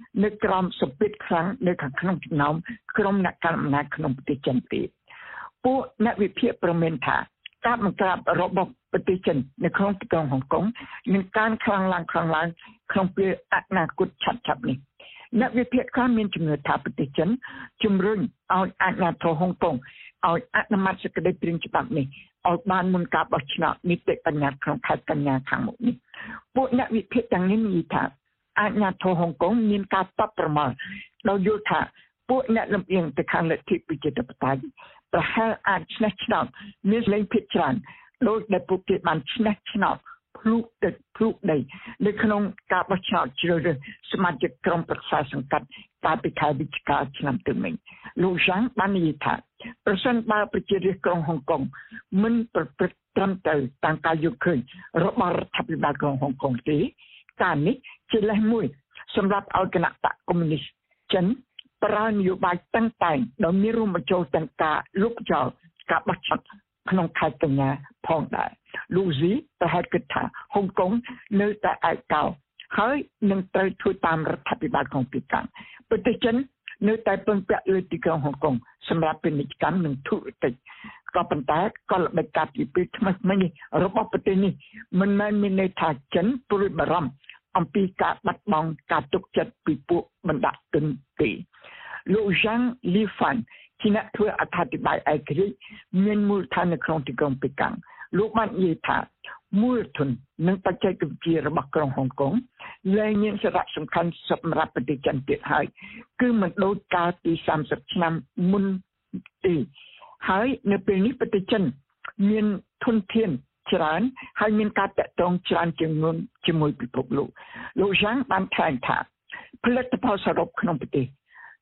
នៅក្រោមសម្ពាធខ្លាំងនៅខាងក្នុងចំណោមក្រុមអ្នកកាន់អំណាចក្នុងប្រទេសចិនទៀតពួកអ្នកវិភាគប្រមានថាការបង្ក្រាបរបស់ប្រទេសចិននៅក្នុងទីក្រុងហុងកុងនឹងកើនខ្លាំងឡើងក្នុងពេលអនាគតឆាប់ៗនេះអ្នកវិភាគខ្លះមានជំនឿថាប្រទេសចិនជំរុញឲ្យអាជ្ញាធរហុងកុងឲ្យអនុម័តសេចក្តីព្រាងច្បាប់នេះឲ្យបានមុនការបោះឆ្នោតនីតិបញ្ញត្តិក្នុងខែកញ្ញាខាងមុខនេះពួកអ្នកវិភាគទាំងនេះនិយាយថាអាជ្ញាធរហុងកុងមានការតបប្រមាថដោយយល់ថាពួកអ្នកលំអៀងទៅខាងលទ្ធិប្រជាធិបតេយ្យប្រហែលអាចឆ្នះឆ្នោតមានលេងភាគច្រើនដោយដែលពួកគេបានឆ្នះឆ្នោតភ្លុកទឹកភ្លុកដីនៅក្នុងការបោះឆ្នោតជ្រើសរើសសមាជិកក្រុមប្រឹក្សាសង្កាត់កាលពីខែវិច្ឆិកាឆ្នាំទៅមិញលោកហ្សាំងបាននិយាយថាប្រសិនបើប្រជារាស្ត្រក្រុងហុងកុងមិនប្រព្រឹត្តត្រឹមត្រូវតាមការយល់ឃើញរបស់រដ្ឋាភិបាលក្រុងហុងកុងទេការនេះជាលេសមួយសម្រាប់ឲ្យគណៈបកកុម្មុយនីសចិនប្រើនយោបាយតាំងតែងដោយមានរួមបញ្ចូលទាំងការលុបចោលការបោះឆ្នោតក្នុងខែកញ្ញាផងដែរលោកស៊ីប្រហែលគិតថាហុងកុងនៅតែឯកោហើយនឹងត្រូវធ្វើតាមរដ្ឋាភិបាលของពីកាំងប្រទេសចិននៅតែពឹងពាក់លើទីក្រុងហុងកុងសម្រាប់ពាណិជ្ជកម្មនិងធុរកិច្ចក៏ប៉ុន្តែក៏ល្បិចការពីពេលថ្មីនេះរបស់ប្រទេសនេះមិនមែនមានន័យថាចិនព្រួយបារម្ភអំពីការបាត់បង់ការទុកចិត្តពីពួកបណ្ដាក់ទុនទេលោកយ៉ាងលីហ្វានជាអ្នកធ្វើអត្ថាធិប្បាយឯករាជ្យមានមូលដ្ឋាននៅក្នុងទីក្រុងប៉េកាំងលោកបាននិយាយថាមូលធននិងបច្ចេកវិទ្យារបស់ក្រុងហុងកុងលែងមានសារៈសំខាន់សម្រាប់ប្រទេសចិនទៀតហើយគឺមិនដូចកាលពី30ឆ្នាំមុនទេហើយនៅពេលនេះប្រទេសចិនមានធនធានច្រើនហើយមានការតាក់ទងច្រើនជាងមុនជាមួយពិភពលោកយ៉ាងបានថ្លែងថាផលិតផលសរុបក្នុងប្រទេស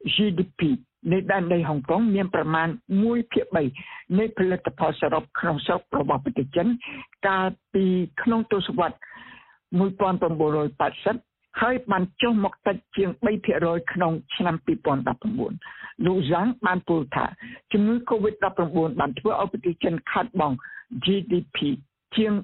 GDP នៃដែនដីហុងកុងមានប្រមាណ 1/3 នៃផលិតផលសរុបក្នុងស្រុករបស់ប្រទេសចិនកាលពីក្នុងទសវត្សរ៍1980ហើយបានចុះមកតិចជាង 3% ក្នុងឆ្នាំ2019លោកហ្សាំងបានពោលថាជំងឺ COVID-19 បានធ្វើឲ្យប្រទេសចិនខាតបង់ GDP ជាង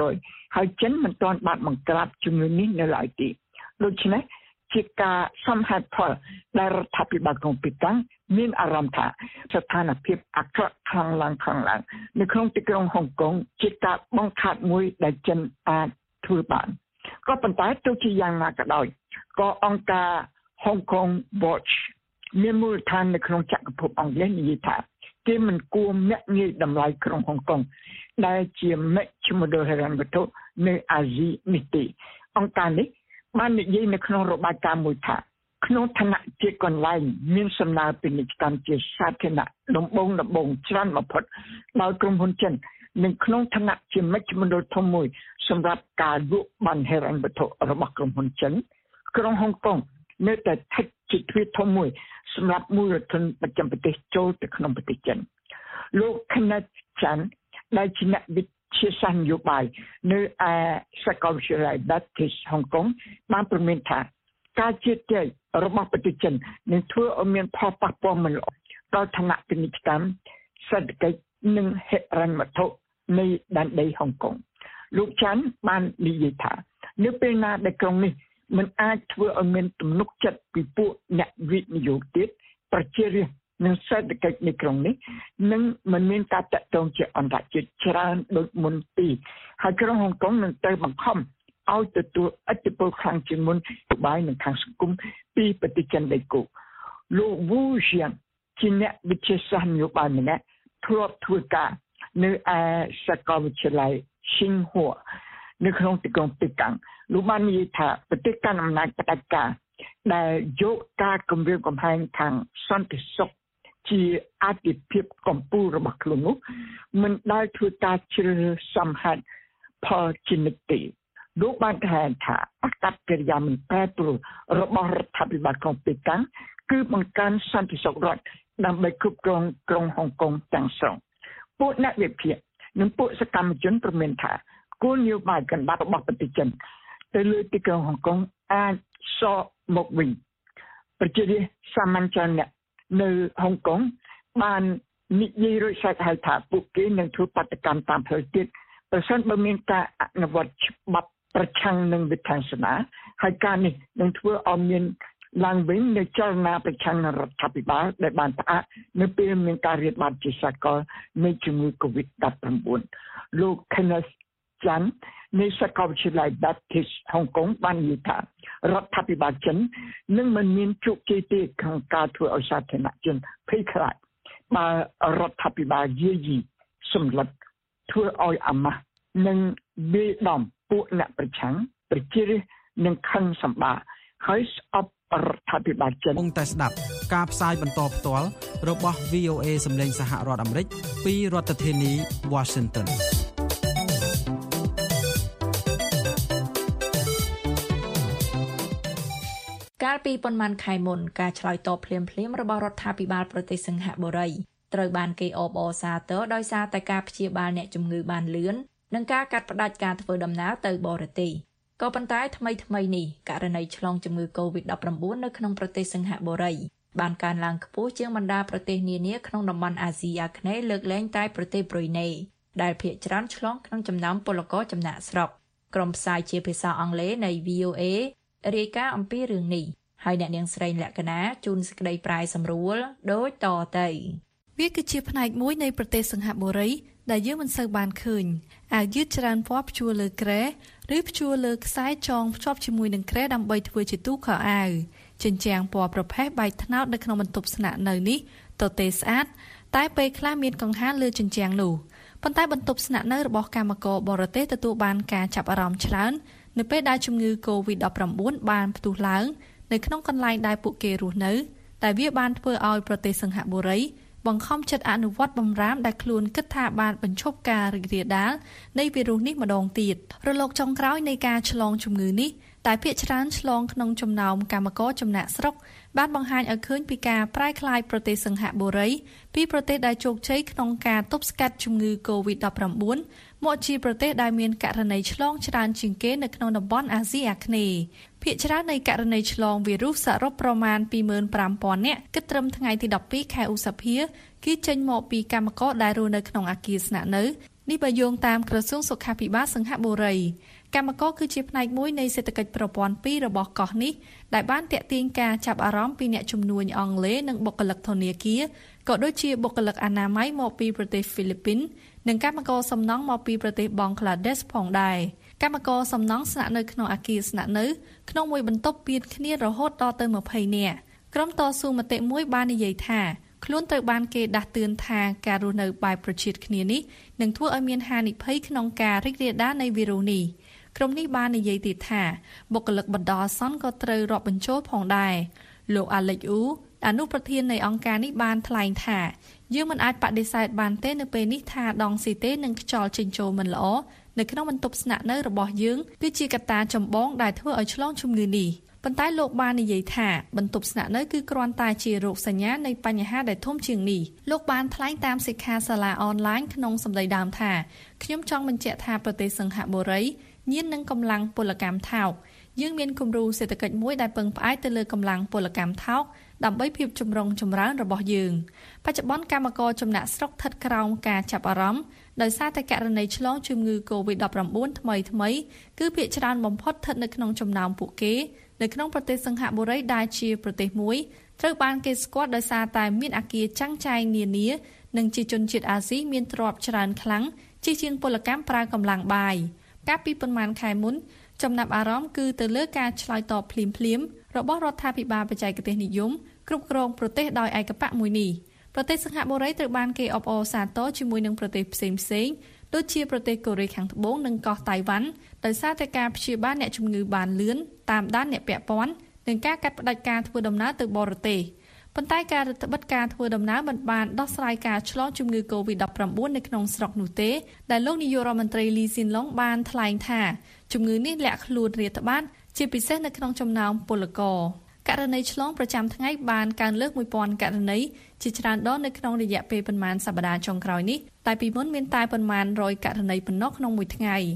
3% ហើយចិនមិនទាន់បានបង្ក្រាបជំងឺនេះនៅឡើយទេដូច្នេះជាការសំហេតុផលដែលរដ្ឋាភិបាលក្រុងប៉េកាំងមានអារម្មណ៍ថាស្ថានភាពអាក្រក់ខ្លាំងឡើងនៅក្នុងទីក្រុងហុងកុងជាការបង្ខាត់មួយដែលចិនអាចធ្វើបានក៏ប៉ុន្តែទោះជាយ៉ាងណាក៏ដោយក៏អង្គការ Hong Kong Watch មានមូលដ្ឋាននៅក្នុងចក្រភពអង់គ្លេសនិយាយថាគេមិនគួរមាក់ងាយតម្លៃក្រុងហុងកុងដែលជាមជ្ឈមណ្ឌលហិរញ្ញវត្ថុនៅអាស៊ីនេះទេអង្គការនេះបាននិយាយនៅក្នុងរបាយការណ៍មួយថាក្នុងឋានៈជាកន្លែងមានសំណើពាណិជ្ជកម្មជាសាធារណៈដំបូងច្រើនបំផុតដោយក្រុមហ៊ុនចិននិងក្នុងឋានៈជាមជ្ឈមណ្ឌលធំមួយសម្រាប់ការលក់បានហិរញ្ញវត្ថុរបស់ក្រុមហ៊ុនចិនក្រុងហុងកុងនៅតែស្ថិតជាទ្វារធំមួយសម្រាប់មូលធនប្រចាំប្រទេសចូលទៅក្នុងប្រទេសចិនលោក Kenneth Chan ដែលជាអ្នកវិទ្យាសាស្ត្រនយោបាយនៅឯសាកលវិទ្យាល័យ Baptist ហុងកុងបានប្រមានថាការជឿជាក់របស់ប្រទេសចិននឹងធ្វើឲ្យមានផលប៉ះពាល់មិនល្អដល់ឋានៈពាណិជ្ជកម្មសេដ្ឋកិច្ចនិងហិរញ្ញវត្ថុនៃដែនដីហុងកុងលោកចាន់បាននិយាយថានៅពេលណាដែលក្រុងនេះមិនអាចធ្វើឲ្យមានទំនុកចិត្តពីពួកអ្នកវិនិយោគទៀតប្រជារាស្ត្រនិងសេដ្ឋកិច្ចនៃក្រុងនេះនឹងមិនមានការតាក់ទងជាអន្តរជាតិច្រើនដូចមុនពីហើយក្រុងហុងកុងនឹងត្រូវបង្ខំឲ្យទទួលឥទ្ធិពលខាងជាងមុនបាយនឹងខាងសង្គមពីប្រទេសចិនដីគោកលោកវូហ្សៀងជាអ្នកវិទ្យាសាស្ត្រនយោបាយម្នាក់ធ្លាប់ធ្វើការនៅឯសាកលវិទ្យាល័យ Tsinghua នៅក្នុងទីក្រុងប៉េកាំងលោកបាននិយាយថាប្រទេសកាន់អំណាចផ្ដាច់ការដែលយកការគម្រាមកំហែងខាងសន្តិសុខជាអាទិភាពកម្ពុជារបស់ខ្លួននោះមិនដែលធ្វើការជ្រើសរើសសមហេតុផលជានិច្ចទេលោកបានថាអកប្បកិរិយាមិនប្រែប្រួលរបស់រដ្ឋាភិបាលក្រុងប៉េកាំងគឺបង្កើនសន្តិសុខរដ្ឋដើម្បីគ្រប់គ្រងក្រុងហុងកុងទាំងស្រុងពួកអ្នកវិភាគនិងពួកសកម្មជនប្រមានថាគោលនយោបាយកណ្ដាលរបស់ប្រទេសចិនទៅលើទីក្រុងហុងកុងអាចសកមកវិញប្រជារាស្ត្រសាមញ្ញជននៅហុងកុងបាននិយាយរួចស្រេចហើយថាពួកគេនឹងធ្វើបាតកម្មតាមផ្លូវទៀតប្រសិនបើមានការអនុវត្តច្បាប់ប្រឆាំងនឹងវិធានសនាហើយការនេះនឹងធ្វើឲ្យមានឡើងវិញនៃចលនាប្រឆាំងរដ្ឋាភិបាលដែលបានផ្អាកនៅពេលមានការរាតត្បាតជាសកលនៃជំងឺ COVID-19 លោក Kenneth Chan នៃសាកលវិទ្យាល័យ Baptist ហុងកុងបាននិយាយថារដ្ឋាភិបាលចិននឹងមិនមានជោគជ័យទេក្នុងការធ្វើឲ្យសាធារណជនភ័យខ្លាចបើរដ្ឋាភិបាលយាយីសម្លឹកធ្វើឲ្យអាម៉ាស់និងវាយដំពួកអ្នកប្រឆាំងប្រជារាស្ត្រនឹងខឹងសម្បាហើយស្អប់រដ្ឋាភិបាលចិនគង់តែស្ដាប់ការផ្សាយបន្តផ្ទាល់របស់ VOA សម្លេងសហរដ្ឋអាមេរិកពីរដ្ឋធានី Washington កាលពីប៉ុន្មានខែមុនការឆ្លើយតបភ្លាមៗរបស់រដ្ឋាភិបាលប្រទេសសិង្ហបុរីត្រូវបានគេអបអរសាទរដោយសារតែការព្យាបាលអ្នកជំងឺបានលឿននិងការកាត់ផ្តាច់ការធ្វើដំណើរទៅបរទេសក៏ប៉ុន្តែថ្មីនេះករណីឆ្លងជំងឺ COVID-19 នៅក្នុងប្រទេសសិង្ហបុរីបានកើនឡើងខ្ពស់ជាងបណ្ដាប្រទេសនានាក្នុងតំបន់អាស៊ីអាគ្នេយ៍លើកលែងតែប្រទេសប្រ៊ុយណេដែលភាគច្រើនឆ្លងក្នុងចំណោមពលករចំណាក់ស្រុកក្រុមផ្សាយជាភាសាអង់គ្លេសនៃ VOA រាយការណ៍អំពីរឿងនេះហើយអ្នកនាងស្រីលក្ខណាជូនសេចក្តីប្រាយសម្រួលដូចតទៅវាគឺជាផ្នែកមួយនៃប្រទេសសិង្ហបុរីដែលយើងមិនសូវបានឃើញអាវយឺតច្រើនពណ៌ព្យួរលើគ្រែឬព្យួរលើខ្សែចងភ្ជាប់ជាមួយនឹងគ្រែដើម្បីធ្វើជាទូខោអាវចិញ្ចៀងពណ៌ប្រផេះបែកត្នោតនៅក្នុងបន្ទប់ស្នាក់នៅនេះទទេស្អាតតែពេលខ្លះមានកង្ហារលើចិញ្ចៀងនោះប៉ុន្តែបន្ទប់ស្នាក់នៅរបស់កម្មករបរទេសទទួលបានការចាប់អារម្មណ៍ច្រើននៅពេលដែលជំងឺ COVID-19 បានផ្ទុះឡើងនៅក្នុងកន្លែងដែលពួកគេរស់នៅតែវាបានធ្វើឲ្យប្រទេសសិង្ហបុរីបង្ខំចិត្តអនុវត្តបំរាមដែលខ្លួនគិតថាបានបញ្ឈប់ការរីករាលដាលនៃវីរុសនេះម្ដងទៀតរលកចុងក្រោយនៃការឆ្លងជំងឺនេះតែភាគច្រើនឆ្លងក្នុងចំណោមកម្មករចំណាក់ស្រុកបានបង្ហាញឲ្យឃើញពីការប្រែក្លាយប្រទេសសិង្ហបុរីពីប្រទេសដែលជោគជ័យក្នុងការទប់ស្កាត់ជំងឺ COVID-19 មកជាប្រទេសដែលមានករណីឆ្លងច្រើនជាងគេនៅក្នុងតំបន់អាស៊ីអាគ្នេយ៍ភាគច្រើននៃករណីឆ្លងវីរុសសរុបប្រមាណ 25,000 នាក់គិតត្រឹមថ្ងៃទី12ខែឧសភាគឺចេញមកពីកម្មករដែលរស់នៅក្នុងអគារស្នាក់នៅនេះបើយោងតាមក្រសួងសុខាភិបាលសិង្ហបុរីកម្មករគឺជាផ្នែកមួយនៃសេដ្ឋកិច្ចប្រព័ន្ធ2របស់កោះនេះដែលបានទាក់ទាញការចាប់អារម្មណ៍ពីអ្នកជំនួញអង់គ្លេសនិងបុគ្គលិកធនាគារក៏ដូចជាបុគ្គលិកអនាម័យមកពីប្រទេសហ្វីលីពីននិងកម្មករសំណង់មកពីប្រទេសបង់ក្លាដេសផងដែរកម្មករសំណង់ស្នាក់នៅក្នុងអគារស្នាក់នៅក្នុងមួយបន្ទប់ពៀនគ្នារហូតដល់ទៅ20នាក់ក្រុមតស៊ូមតិមួយបាននិយាយថាខ្លួនត្រូវបានគេដាស់តឿនថាការរស់នៅបែបប្រឆាំងគ្នានេះនឹងធ្វើឲ្យមានហានិភ័យក្នុងការរីករាលដាលនៃវីរុសនេះក្រុមនេះបាននិយាយទៀតថាបុគ្គលិកបណ្ដោះអាសន្នក៏ត្រូវរាប់បញ្ចូលផងដែរលោក Alex Wu អនុប្រធាននៃអង្គការនេះបានថ្លែងថាយើងមិនអាចបដិសេធបានទេនៅពេលនេះថាដងស៊ីតេនិងខ្យល់ចេញចូលមិនល្អនៅក្នុងបន្ទប់ស្នាក់នៅរបស់យើងគឺជាកត្តាចម្បងដែលធ្វើឲ្យឆ្លងជំងឺនេះប៉ុន្តែលោកបាននិយាយថាបន្ទប់ស្នាក់នៅគឺគ្រាន់តែជារោគសញ្ញានៃបញ្ហាដែលធំជាងនេះលោកបានថ្លែងតាមសិក្ខាសាលាអនឡាញក្នុងសម្ដីដើមថាខ្ញុំចង់បញ្ជាក់ថាប្រទេសសិង្ហបុរីញៀននឹងកម្លាំងពលកម្មថោកយើងមានគំរូសេដ្ឋកិច្ចមួយដែលពឹងផ្អែកទៅលើកម្លាំងពលកម្មថោកដើម្បីភាពចម្រុងចម្រើនរបស់យើងបច្ចុប្បន្នកម្មករចំណាក់ស្រុកស្ថិតក្រោមការចាប់អារម្មណ៍ដោយសារតែករណីឆ្លងជំងឺ COVID-19 ថ្មីគឺភាគច្រើនបំផុតស្ថិតនៅក្នុងចំណោមពួកគេនៅក្នុងប្រទេសសិង្ហបុរីដែលជាប្រទេសមួយត្រូវបានគេស្គាល់ដោយសារតែមានអគារចាំងចែងនានានិងជាជនជាតិអាស៊ីមានទ្រព្យច្រើនខ្លាំងជាជាងពលកម្មប្រើកម្លាំងបាយកាលពីប៉ុន្មានខែមុនចំណាប់អារម្មណ៍គឺទៅលើការឆ្លើយតបភ្លាមៗរបស់រដ្ឋាភិបាលបច្ចេកទេសនិយមគ្រប់គ្រងប្រទេសដោយឯកបៈមួយនេះប្រទេសសិង្ហបុរីត្រូវបានគេអបអរសាទរជាមួយនឹងប្រទេសផ្សេងៗដូចជាប្រទេសកូរ៉េខាងត្បូងនិងកោះតៃវ៉ាន់ដោយសារតែការព្យាបាលអ្នកជំងឺបានលឿនតាមដានអ្នកពាក់ព័ន្ធនិងការកាត់ផ្តាច់ការធ្វើដំណើរទៅបរទេសប៉ុន្តែការរឹតបន្តឹងការធ្វើដំណើរមិនបានដោះស្រាយការឆ្លងជំងឺ COVID-19 នៅក្នុងស្រុកនោះទេដែលលោកនាយករដ្ឋមន្ត្រីលីស៊ីនឡុងបានថ្លែងថាជំងឺនេះលាក់ខ្លួនរាតត្បាតជាពិសេសនៅក្នុងចំណោមពលករករណីឆ្លងប្រចាំថ្ងៃបានកើនលើស 1000 ករណីជាច្រើនដងនៅក្នុងរយៈពេលប្រមាណសប្តាហ៍ចុងក្រោយនេះតែពីមុនមានតែប្រមាណ100ករណីប៉ុណ្ណោះក្នុងមួយថ្ងៃ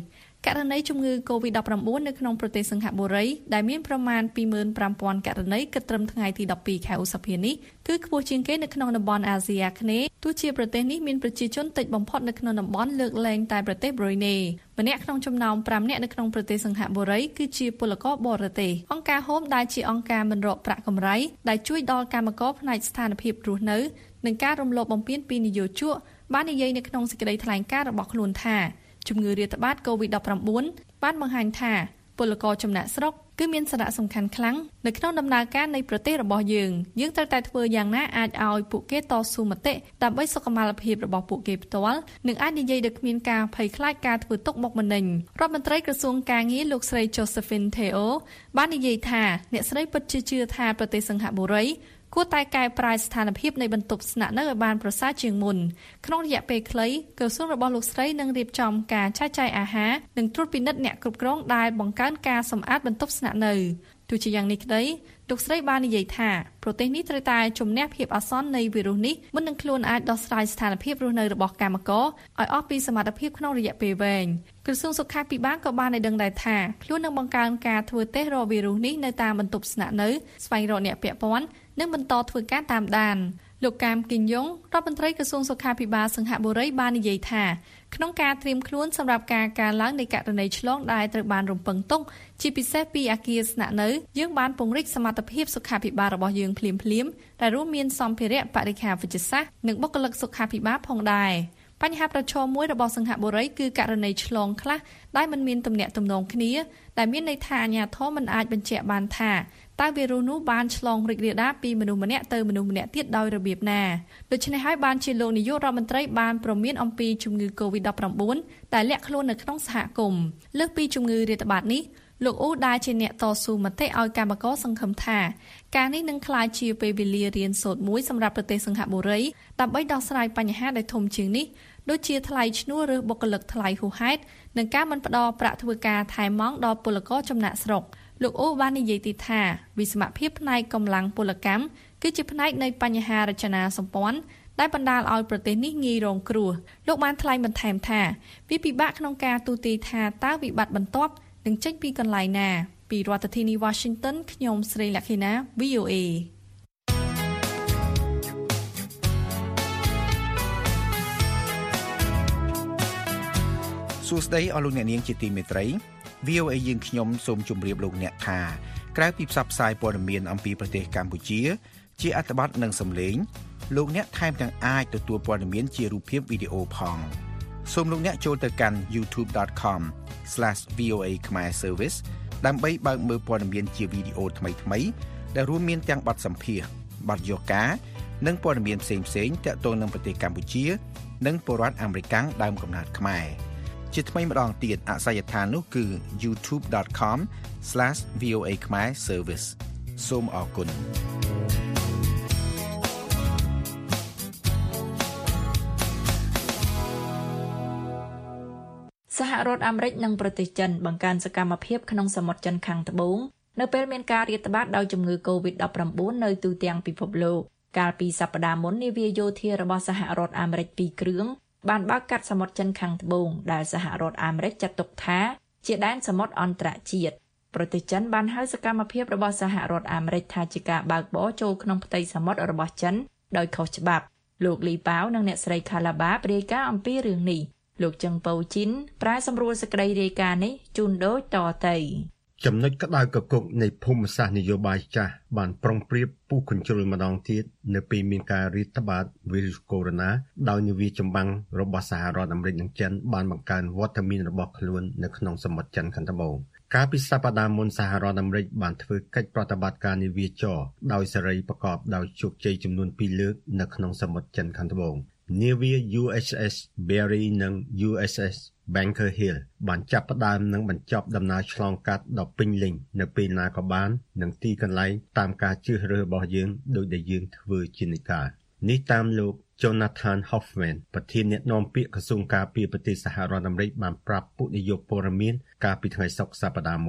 ករណីជំងឺ COVID-19 នៅក្នុងប្រទេសសិង្ហបុរីដែលមានប្រមាណ 25,000 ករណីគិតត្រឹមថ្ងៃទី 12 ខែឧសភានេះគឺខ្ពស់ជាងគេនៅក្នុងតំបន់អាស៊ីអាគ្នេយ៍ទោះជាប្រទេសនេះមានប្រជាជនតិចបំផុតនៅក្នុងតំបន់លើកលែងតែប្រទេសប្រ៊ុយណេម្នាក់ក្នុងចំណោម5នាក់នៅក្នុងប្រទេសសិង្ហបុរីគឺជាពលករបរទេសអង្គការ Home ដែលជាអង្គការមិនរកប្រាក់កម្រៃដែលជួយដល់កម្មករផ្នែកស្ថានភាពរស់នៅនិងការរំលោភបំពានពីនយោជកបាននិយាយនៅក្នុងសេចក្តីថ្លែងការណ៍របស់ខ្លួនថាជំងឺរាតត្បាត COVID-19 បានបង្ហាញថាពលករចំណាក់ស្រុកគឺមានសារៈសំខាន់ខ្លាំងនៅក្នុងដំណើរការនៃប្រទេសរបស់យើងត្រូវតែធ្វើយ៉ាងណាអាចឲ្យពួកគេតស៊ូមតិដើម្បីសុខុមាលភាពរបស់ពួកគេផ្ទាល់និងអាចនិយាយដោយគ្មានការភ័យខ្លាចការធ្វើទុកបុកម្នេញរដ្ឋមន្ត្រីក្រសួងការងារលោកស្រី Josephine Theo បាននិយាយថាអ្នកស្រីពិតជាជឿថាប្រទេសសិង្ហបុរីគួរតែកែប្រែស្ថានភាពនៃបន្ទប់ស្នាក់នៅឲ្យបានប្រសើរជាងមុនក្នុងរយៈពេលខ្លីក្រសួងរបស់លោកស្រីនឹងរៀបចំការចែកចាយអាហារនិងត្រួតពិនិត្យអ្នកគ្រប់គ្រងដែលបង្កើនការសម្អាតបន្ទប់ស្នាក់នៅទោះជាយ៉ាងនេះក្តីលោកស្រីបាននិយាយថាប្រទេសនេះត្រូវតែជំនះភាពអាសន្ននៃវីរុសនេះមុននឹងខ្លួនអាចដោះស្រាយស្ថានភាពរស់នៅរបស់កម្មករឲ្យអស់ពីសមត្ថភាពក្នុងរយៈពេលវែងក្រសួងសុខាភិបាលក៏បានឲ្យដឹងដែរថាខ្លួននឹងបង្កើនការធ្វើតេស្តរកវីរុសនេះនៅតាមបន្ទប់ស្នាក់នៅស្វែងរកអ្នកពាក់ព័ន្ធនិងបន្តធ្វើការតាមដានលោកកាមគីញយ៉ុងរដ្ឋមន្ត្រីក្រសួងសុខាភិបាលសិង្ហបុរីបាននិយាយថាក្នុងការត្រៀមខ្លួនសម្រាប់ការកើនឡើងនៃករណីឆ្លងដែលត្រូវបានរំពឹងទុកជាពិសេសពីអគារស្នាក់នៅយើងបានពង្រីកសមត្ថភាពសុខាភិបាលរបស់យើងភ្លាមៗដែលរួមមានសម្ភារៈបរិក្ខារវេជ្ជសាស្ត្រនិងបុគ្គលិកសុខាភិបាលផងដែរបញ្ហាប្រឈមមួយរបស់សិង្ហបុរីគឺករណីឆ្លងខ្លះដែលមិនមានទំនាក់ទំនងគ្នាដែលមានន័យថាអាជ្ញាធរមិនអាចបញ្ជាក់បានថាតើវីរុសនោះបានឆ្លងរីករាលដាលពីមនុស្សម្នាក់ទៅមនុស្សម្នាក់ទៀតដោយរបៀបណាដូច្នេះហើយបានជាលោកនាយករដ្ឋមន្ត្រីបានព្រមានអំពីជំងឺ COVID-19 ដែលលាក់ខ្លួននៅក្នុងសហគមន៍លើសពីជំងឺរាតត្បាតនេះលោកអ៊ូដែលជាអ្នកតស៊ូមតិឲ្យកម្មករសង្ឃឹមថាការនេះនឹងក្លាយជាពេលវេលារៀនសូត្រមួយសម្រាប់ប្រទេសសិង្ហបុរីដើម្បីដោះស្រាយបញ្ហាដែលធំជាងនេះដូចជាថ្លៃឈ្នួលឬបុគ្គលិកថ្លៃហួសហេតុនិងការមិនផ្ដល់ប្រាក់ធ្វើការថែមម៉ោងដល់ពលករចំណាក់ស្រុកលោកអូបាននិយាយទៀតថាវិសមភាពផ្នែកកម្លាំងពលកម្មគឺជាផ្នែកនៃបញ្ហារចនាសម្ព័ន្ធដែលបណ្ដាលឲ្យប្រទេសនេះងាយរងគ្រោះលោកបានថ្លែងបន្ថែមថាវាពិបាកក្នុងការទូទាយថាតើវិបត្តិបន្ទាប់នឹងចេញពីកន្លែងណាពីរដ្ឋធានី Washington ខ្ញុំស្រីលក្ខិណា VOA សួស្តីអស់លោកអ្នកនាងជាទីមេត្រី VOA យើងខ្ញុំសូមជម្រាបលោកអ្នកថាក្រៅពីផ្សព្វផ្សាយព័ត៌មានអំពីប្រទេសកម្ពុជាជាអត្ថបទនិងសំឡេងលោកអ្នកថែមទាំងអាចទទួលព័ត៌មានជារូបភាពវីដេអូផងសូមលោកអ្នកចូលទៅកាន់ youtube.com/VOA Khmer Service ដើម្បីបើកមើលព័ត៌មានជាវីដេអូថ្មីៗដែលរួមមានទាំងបទសម្ភាសន៍បទយកការនិងព័ត៌មានផ្សេងៗទាក់ទងនឹងប្រទេសកម្ពុជានិងពលរដ្ឋអាមេរិកដើមកំណើតខ្មែរជាថ្មីម្ដងទៀតអាសយដ្ឋាននោះគឺ youtube.com/VOA Khmer Service សូមអរគុណសហរដ្ឋអាមេរិកនិងប្រទេសចិនបង្កើនសកម្មភាពក្នុងសមុទ្រចិនខាងត្បូងនៅពេលមានការរាតត្បាតដោយជំងឺ COVID-19 នៅទូទាំងពិភពលោកកាលពីសប្តាហ៍មុននាវាយោធារបស់សហរដ្ឋអាមេរិក2គ្រឿងបានបើកកាត់សមុទ្រចិនខាងត្បូងដែលសហរដ្ឋអាមេរិកចាត់ទុកថាជាដែនសមុទ្រអន្តរជាតិប្រទេសចិនបានហៅសកម្មភាពរបស់សហរដ្ឋអាមេរិកថាជាការបើកបរចូលក្នុងផ្ទៃសមុទ្ររបស់ចិនដោយខុសច្បាប់លោកលីប៉ាវនិងអ្នកស្រីខាឡាបារាយការណ៍អំពីរឿងនេះលោកចឹងប៉ូជីនប្រែសម្រួលសេចក្តីរាយការណ៍នេះជូនដូចតទៅចំណុចក្តៅកគុកនៃភូមិសាស្ត្រនយោបាយចាស់បានប្រុងប្រៀបពុះកញ្ជ្រុលម្ដងទៀតនៅពេលមានការរាតត្បាតវីរុសកូវីដ -19 ដោយនាវាចម្បាំងរបស់សហរដ្ឋអាមេរិកនិងចិនបានបង្កើនវត្តមានរបស់ខ្លួននៅក្នុងសមុទ្រចិនខាងត្បូងកាលពីសប្តាហ៍មុនសហរដ្ឋអាមេរិកបានធ្វើកិច្ចប្រតិបត្តិការនាវាចរដោយសេរីប្រកបដោយជោគជ័យចំនួន2លើកនៅក្នុងសមុទ្រចិនខាងត្បូងនាវា USS Berry និង USS Bunker Hill បានចាប់ផ្ដើមនិងបញ្ចប់ដំណើរឆ្លងកាត់ដ៏ពេញលេញនៅពេលណាក៏បាននិងទីកន្លែងតាមការជ្រើសរើសរបស់យើងដោយដែលយើងធ្វើជានិកាលនេះតាមលោក Jonathan Hoffman ប្រធានអ្នកនាំពាក្យក្រសួងការពារប្រទេសសហរដ្ឋអាមេរិកបានប្រាប់ពួកនាយកព័ត៌មានកាលពីថ្ងៃសុក្រសប្តាហ៍មុន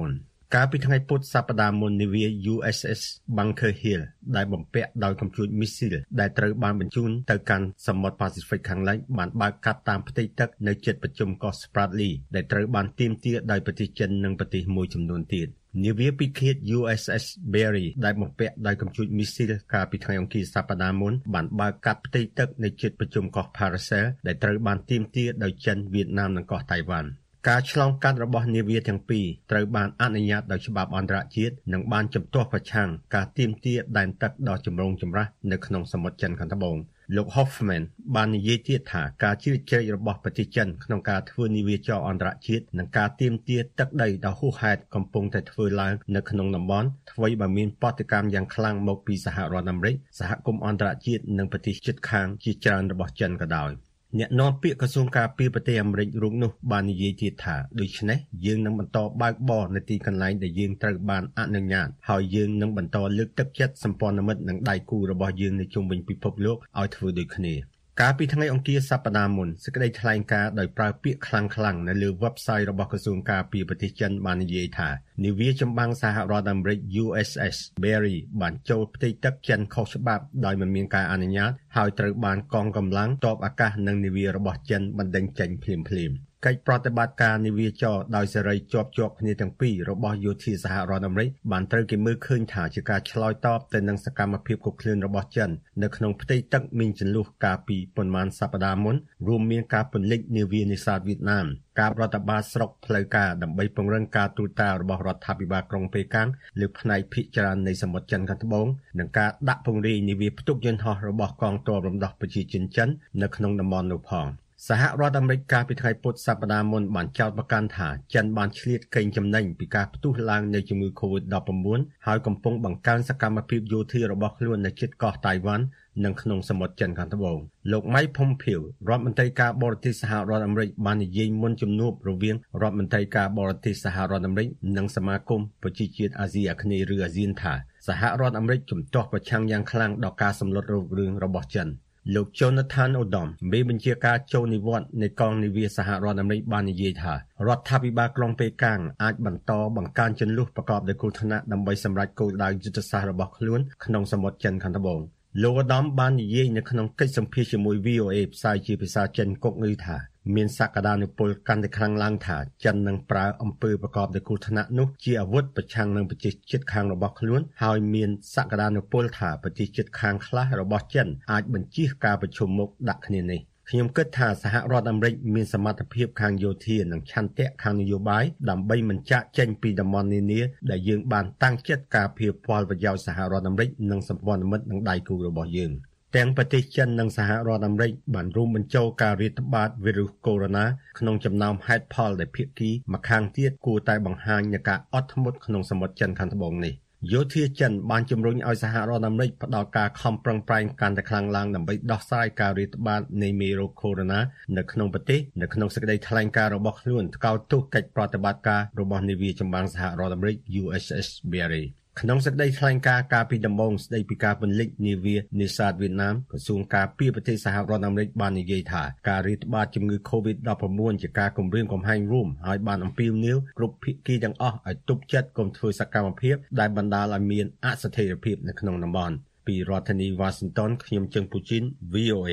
កាលពីថ្ងៃពុធសប្តាហ៍មុននាវា USS Bunker Hill ដែលបំពាក់ដោយកាំជ្រួចមីស៊ីលដែលត្រូវបានបញ្ជូនទៅកាន់សមុទ្រប៉ាស៊ីហ្វិកខាងលិចបានបើកកាត់តាមផ្ទៃទឹកនៅជិតប្រជុំកោះ Spratly ដែលត្រូវបានទាមទារដោយប្រទេសចិននិងប្រទេសមួយចំនួនទៀតនាវាពិឃាត USS Berry ដែលបំពាក់ដោយកាំជ្រួចមីស៊ីលកាលពីថ្ងៃអង្គារសប្តាហ៍មុនបានបើកកាត់ផ្ទៃទឹកនៅជិតប្រជុំកោះ Paracel ដែលត្រូវបានទាមទារដោយចិនវៀតណាមនិងកោះតៃវ៉ាន់ការឆ្លងកាត់របស់នាវាទាំងពីរត្រូវបានអនុញ្ញាតដោយច្បាប់អន្តរជាតិនិងបានជំទាស់ប្រឆាំងការទាមទារដែនទឹកដ៏ចម្រូងចម្រាសនៅក្នុងសមុទ្រចិនខាងត្បូងលោក Hoffman បាននិយាយទៀតថាការជ្រៀតជ្រែករបស់ប្រទេសចិនក្នុងការធ្វើនាវាចរអន្តរជាតិនិងការទាមទារទឹកដីដ៏ហួសហេតុកំពុងតែធ្វើឡើងនៅក្នុងតំបន់អ្វីបើមានបដកម្មយ៉ាងខ្លាំងមកពីសហរដ្ឋអាមេរិកសហគមន៍អន្តរជាតិនិងប្រទេសជិតខាងជាច្រើនរបស់ចិនក៏ដោយអ្នកនាំពាក្យក្រសួងការពារប្រទេសអាមេរិករូបនោះបាននិយាយទៀតថាដូច្នេះយើងនឹងបន្តបើកបរនៅទីកន្លែងដែលយើងត្រូវបានអនុញ្ញាតហើយយើងនឹងបន្តលើកទឹកចិត្តសម្ព័ន្ធមិត្តនិងដៃគូរបស់យើងនៅជុំវិញពិភពលោកឲ្យធ្វើដូចគ្នាកាលពីថ្ងៃអង្គារសប្តាហ៍មុនសេចក្តីថ្លែងការណ៍ដោយប្រើពាក្យខ្លាំងៗនៅលើ website របស់ក្រសួងការពារប្រទេសចិនបាននិយាយថានាវាចម្បាំងសហរដ្ឋអាមេរិក USS Berry បានចូលផ្ទៃទឹកចិនខុសច្បាប់ដោយមិនមានការអនុញ្ញាតហើយត្រូវបានកងកម្លាំងទ័ពអាកាសនិងនាវារបស់ចិនបណ្តេញចេញភ្លាមៗកិច្ចប្រតិបត្តិការនាវាចរដោយសេរីជាប់គ្នាទាំងពីររបស់យោធាសហរដ្ឋអាមេរិកបានត្រូវគេមើលឃើញថាជាការឆ្លើយតបទៅនឹងសកម្មភាពកុកឃ្លឿនរបស់ចិននៅក្នុងផ្ទៃទឹកមានចន្លោះកាលពីប៉ុន្មានសប្តាហ៍មុនរួមមានការពន្លិចនាវានេសាទវៀតណាមការរដ្ឋបាលស្រុកផ្លូវការដើម្បីពង្រឹងការទូតតារបស់រដ្ឋាភិបាលក្រុងប៉េកាំងលើផ្នែកភាគច្រើននៃសមុទ្រចិនខាងត្បូងនិងការដាក់ពង្រាយនាវាផ្ទុកយន្តហោះរបស់កងទ័ពរំដោះប្រជាជនចិននៅក្នុងតំបន់នោះផងសហរដ្ឋអាមេរិកកាលពីថ្ងៃពុធសប្តាហ៍មុនបានចោទប្រកាន់ថាចិនបានឆ្លៀតកេងចំណេញពីការផ្ទុះឡើងនៃជំងឺ COVID-19 ហើយកំពុងបង្កើនសកម្មភាពយោធារបស់ខ្លួននៅជិតកោះតៃវ៉ាន់និងក្នុងសមុទ្រចិនខាងត្បូងលោក Mike Pompeo រដ្ឋមន្ត្រីការបរទេសសហរដ្ឋអាមេរិកបាននិយាយមុនជំនួបរវាងរដ្ឋមន្ត្រីការបរទេសសហរដ្ឋអាមេរិកនិងសមាគមប្រជាជាតិអាស៊ីអាគ្នេយ៍ឬអាស៊ានថាសហរដ្ឋអាមេរិកជំទាស់ប្រឆាំងយ៉ាងខ្លាំងដល់ការសម្លុតរោគរឿងរបស់ចិនលោក Jonathan Odom មេបញ្ជាការចូលនិវត្តន៍នៃកងនាវាសហរដ្ឋអាមេរិកបាននិយាយថារដ្ឋាភិបាលក្រុងប៉េកាំងអាចបន្តបង្កើនជន្លុះប្រកបដោយគ្រោះថ្នាក់ដើម្បីសម្រេចគោលដៅយុទ្ធសាស្ត្ររបស់ខ្លួនក្នុងសមុទ្រចិនខាងត្បូងលោក Odom បាននិយាយនៅក្នុងកិច្ចសម្ភាសជាមួយ VOA ផ្សាយជាភាសាចិនកុកងឺថាមានសក្តានុពលកាន់តែខ្លាំងឡើងថាចិននឹងប្រើអំពើប្រកបដោយគ្រោះថ្នាក់នោះជាអាវុធប្រឆាំងនឹងប្រទេសជិតខាងរបស់ខ្លួនហើយមានសក្តានុពលថាប្រទេសជិតខាងខ្លះរបស់ចិនអាចបញ្ជៀសការប្រជុំមុខដាក់គ្នានេះខ្ញុំគិតថាសហរដ្ឋអាមេរិកមានសមត្ថភាពខាងយោធានិងឆន្ទៈខាងនយោបាយដើម្បីមិនចាកចេញពីតំបន់នានាដែលយើងបានតាំងចិត្តការពារផលប្រយោជន៍សហរដ្ឋអាមេរិកនិងសម្ព័ន្ធមិត្តនិងដៃគូរបស់យើងទាំងប្រទេសចិននិងសហរដ្ឋអាមេរិកបានរួមបញ្ចូលការរាតត្បាតវីរុសកូវីដ -19 ក្នុងចំណោមហេតុផលដែលភាគីម្ខាងទៀតគួរតែបង្ហាញនូវការអត់ធ្មត់ក្នុងសមុទ្រចិនខាងត្បូងនេះយោធាចិនបានជំរុញឲ្យសហរដ្ឋអាមេរិកផ្តល់ការខំប្រឹងប្រែងកាន់តែខ្លាំងឡើងដើម្បីដោះស្រាយការរាតត្បាតនៃមេរោគកូវីដ -19 នៅក្នុងប្រទេសនៅក្នុងសេចក្តីថ្លែងការណ៍របស់ខ្លួនថ្កោលទោសកិច្ចប្រតិបត្តិការរបស់នាវាចម្បាំងសហរដ្ឋអាមេរិក USS Berryក្នុងសេចក្តីថ្លែងការណ៍កាលពីដំបូងស្តីពីការពន្លិចនាវានេសាទវៀតណាមក្រសួងការពារប្រទេសសហរដ្ឋអាមេរិកបាននិយាយថាការរាតត្បាតជំងឺ COVID-19 ជាការគំរាមកំហែងរួមហើយបានអំពាវនាវគ្រប់ភាគីទាំងអស់ឲ្យទប់ចិត្តកុំធ្វើសកម្មភាពដែលបណ្ដាលឲ្យមានអស្ថិរភាពនៅក្នុងតំបន់ពីរដ្ឋធានី Washington ខ្ញុំជើងពូជីន VOA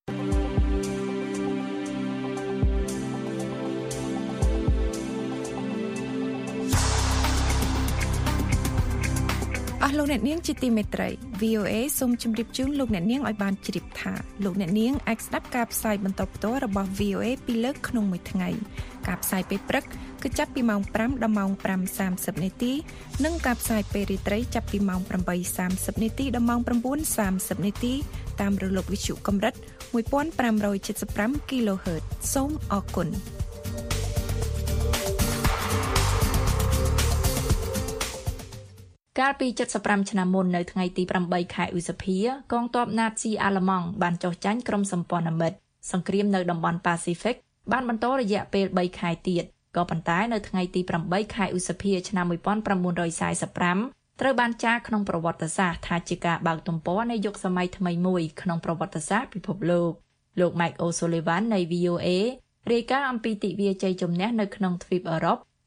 លោកអ្នកនាងជាទីមេត្រី VOA សូមជម្រាបជូនលោកអ្នកនាងឲ្យបានជ្រាបថាលោកអ្នកនាងអាចស្ដាប់ការផ្សាយបន្តផ្ទាល់របស់ VOA ពីលើកក្នុងមួយថ្ងៃការផ្សាយពេលព្រឹកគឺចាប់ពីម៉ោង 5 ដល់ម៉ោង 5:30 នាទីនិងការផ្សាយពេលរាត្រីចាប់ពីម៉ោង 8:30 នាទីដល់ម៉ោង 9:30 នាទីតាមរលកវិទ្យុកម្រិត 1575 kHz សូមអរគុណកាលពី75ឆ្នាំមុននៅថ្ងៃទី8ខែឧសភាកងទ័ពណាតស៊ីអាល្លឺម៉ង់បានចុះចាញ់ក្រុមសម្ព័ន្ធមិត្តសង្គ្រាមនៅតំបន់ប៉ាស៊ីហ្វិកបានបន្តរយៈពេល3ខែទៀតក៏ប៉ុន្តែនៅថ្ងៃទី8ខែឧសភាឆ្នាំ1945ត្រូវបានចារក្នុងប្រវត្តិសាស្ត្រថាជាការបើកទំព័រនៃយុគសម័យថ្មីមួយក្នុងប្រវត្តិសាស្ត្រពិភពលោក Mike O'Sullivan នៃ VOA រាយការណ៍អំពីទិវាជ័យជំនះនៅក្នុងទ្វីបអឺរ៉ុប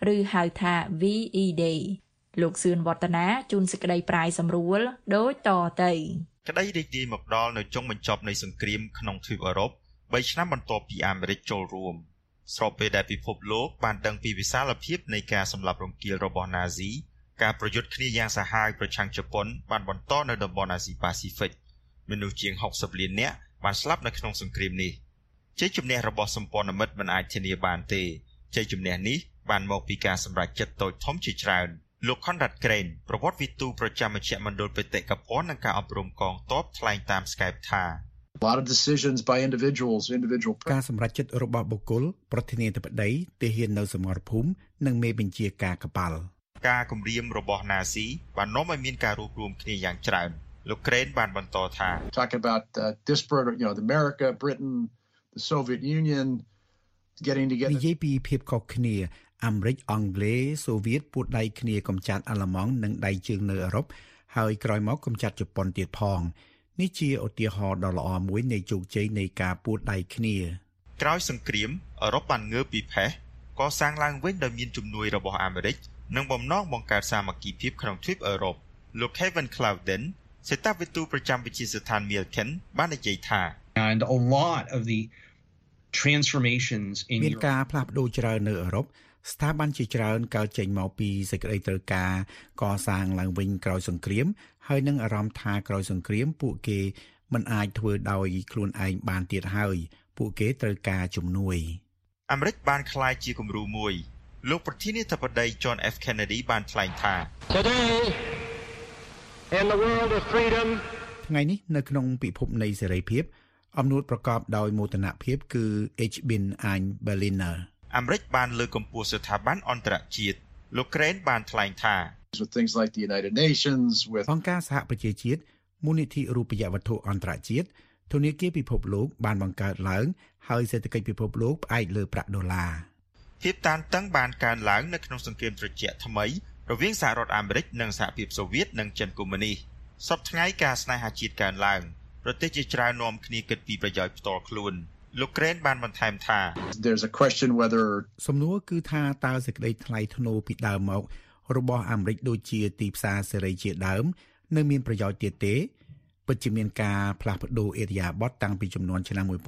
ឬហៅថា VED លោកសឿនវឌ្ឍនាជួនសេចក្តីប្រាយសម្រួលដូចតទៅក្តីរីករាយមកដល់នៅចុងបញ្ចប់នៃសង្គ្រាមក្នុងទ្វីបអឺរ៉ុប3ឆ្នាំបន្ទាប់ពីអាមេរិកចូលរួមស្របពេលដែលពិភពលោកបានដឹងពីវិសាលភាពនៃការសម្លាប់រង្គាលរបស់ណាស៊ីការប្រយុទ្ធគ្នាយ៉ាងសាហាវប្រឆាំងជប៉ុនបានបន្តនៅតំបន់អាស៊ីប៉ាស៊ីហ្វិកមនុស្សជាង60លាននាក់បានស្លាប់នៅក្នុងសង្គ្រាមនេះជ័យជំនះរបស់សម្ព័ន្ធមិត្តមិនអាចធានាបានទេជ័យជំនះនេះបានមកពីការសម្រេចចិត្តតូចធំជាច្រើនលោក Conrad Crane ប្រវត្តិវិទូប្រចាំមជ្ឈមណ្ឌលបេតិកភណ្ឌនិងការអប់រំកងទ័ពថ្លែងតាម Skype ថា A lot of decisions by individual ការសម្រេចចិត្តរបស់បុគ្គលប្រធានាធិបតីទាហាននៅសមរភូមិនិងមេបញ្ជាការកប៉ាល់ការគំរាមរបស់ណាស៊ីបាននាំឲ្យមានការរួបរวมគ្នាយ៉ាងច្រើនលោក Crane បានបន្តថា Talking about disparate America Britain the Soviet Union getting together និយាយពីភាពខុសគ្នាអាមេរិកអង់គ្លេសសូវៀតពួតដៃគ្នាកម្ចាត់អាល្លឺម៉ង់និងដៃជើងនៅអឺរ៉ុបហើយក្រោយមកកម្ចាត់ជប៉ុនទៀតផងនេះជាឧទាហរណ៍ដ៏ល្អមួយនៃជោគជ័យនៃការពួតដៃគ្នាក្រោយសង្គ្រាមអឺរ៉ុបបានងើបពីផេះកសាងឡើងវិញដោយមានជំនួយរបស់អាមេរិកនិងបំណងបង្កើតសាមគ្គីភាពក្នុងទ្វីបអឺរ៉ុបលោក Kevin Clouden សេតាវិទូប្រចាំវិទ្យាស្ថាន Milken បាននិយាយថា And a lot of the transformations in មានការផ្លាស់ប្ដូរច្រើននៅអឺរ៉ុបស្ថាប័នជាច្រើនកើតចេញមកពីសេចក្តីត្រូវការកសាងឡើងវិញក្រោយសង្គ្រាមហើយនឹងអារម្មណ៍ថាក្រោយសង្គ្រាមពួកគេមិនអាចធ្វើដោយខ្លួនឯងបានទៀតហើយពួកគេត្រូវការជំនួយអាមេរិកបានក្លាយជាគំរូមួយលោកប្រធានាធិបតី John F Kennedy បានថ្លែងថា Today in the world of freedom ថ្ងៃនេះនៅក្នុងពិភពនៃសេរីភាពអំណួតប្រកបដោយមោទនភាពគឺ Ich bin ein Berliner អាមេរិកបានលើកកម្ពស់ស្ថាប័នអន្តរជាតិលោក Crane បានថ្លែងថា with things like the United Nations with អង្គការសហប្រជាជាតិមូលនិធិរូបិយវត្ថុអន្តរជាតិធនាគារពិភពលោកបានបង្កើតឡើងហើយសេដ្ឋកិច្ចពិភពលោកផ្អែកលើប្រាក់ដុល្លារភាពតានតឹងបានកើនឡើងនៅក្នុងសង្គ្រាមត្រជាក់ថ្មីរវាងសហរដ្ឋអាមេរិកនិងសហភាពសូវៀតនិងចិនកុម្មុយនីសសពថ្ងៃការស្នេហាជាតិកើនឡើងប្រទេសជាច្រើននាំគ្នាគិតពីប្រយោជន៍ផ្ទាល់ខ្លួនលោក Crane បានបន្ថែមថា There's a question whether សំណួរគឺថាតើសេចក្តីថ្លៃថ្នូរពីដើមមករបស់អាមេរិកដូចជាទីផ្សារសេរីជាដើមនៅមានប្រយោជន៍ទៀតទេពិតជាមានការផ្លាស់ប្ដូរឥរិយាបថតាំងពីចំនួនឆ្នាំ1945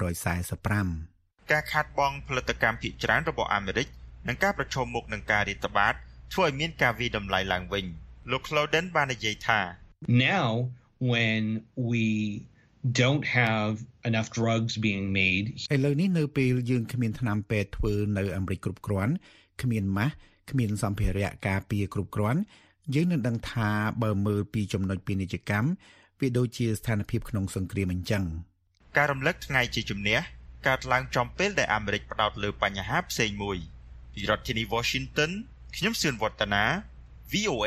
ការខាតបង់ផលិតកម្មភាគច្រើនរបស់អាមេរិកនិងការប្រឈមមុខនឹងការរាតត្បាតធ្វើឲ្យមានការវាយតម្លៃឡើងវិញលោក Clouden បាននិយាយថា Now when we don't have enough drugs being made ឥឡូវនេះនៅពេលយើងគ្មានថ្នាំពេទ្យធ្វើនៅអាមេរិកគ្រប់គ្រាន់គ្មានម៉ាស់គ្មានសម្ភារៈការពារគ្រប់គ្រាន់យើងនឹងដឹងថាបើមើលពីចំណុចពាណិជ្ជកម្មវាដូចជាស្ថានភាពក្នុងសង្គ្រាមអញ្ចឹងការរំលឹកថ្ងៃជាជំនះកើតឡើងចំពេលដែលអាមេរិកផ្ដោតលើបញ្ហាផ្សេងមួយពីរដ្ឋធានី Washington ខ្ញុំសឿនវឌ្ឍនា VOA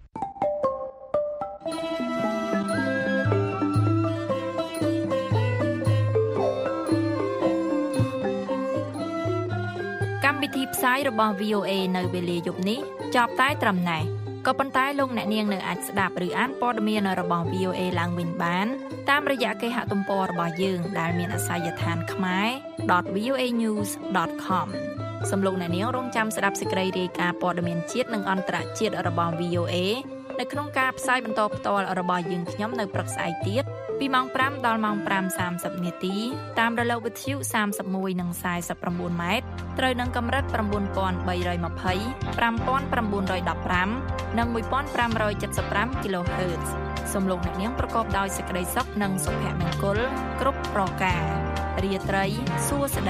កម្មវិធីផ្សាយរបស់ VOA នៅវេលាយប់នេះចប់តែត្រឹមណេះក៏ប៉ុន្តែលោកអ្នកនាងនៅអាចស្ដាប់ឬអានព័ត៌មានរបស់ VOA ឡើងវិញបានតាមរយៈគេហទំព័ររបស់យើងដែលមានអាសយដ្ឋានខ្មែរ.voanews.com សូមលោកអ្នកនាងរងចាំស្ដាប់សេចក្តីរាយការណ៍ព័ត៌មានជាតិនិងអន្តរជាតិរបស់ VOA នៅក្នុងការផ្សាយបន្តផ្ទាល់របស់យើងខ្ញុំនៅព្រឹកស្អែកទៀតពីម៉ោង5ដល់ម៉ោង 5:30 នាទីតាមរលកវិទ្យុ 31 និង 49 ម៉ែត្រត្រូវនឹងកម្រិត 9320 5915 និង 1575 kHz សូមលោកអ្នកនាងប្រកបដោយសេចក្តីសុខនិងសុភមង្គលគ្រប់ប្រការរាត្រីសួស្តី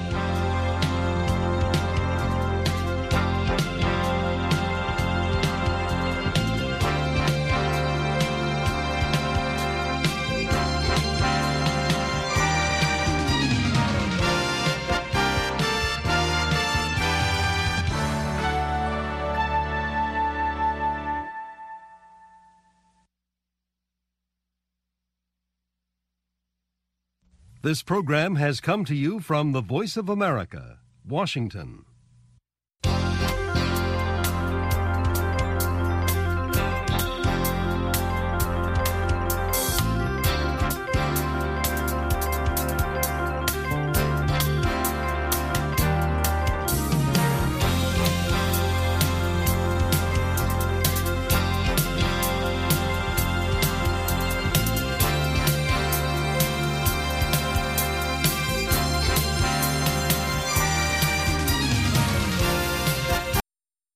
This program has come to you from the Voice of America, Washington.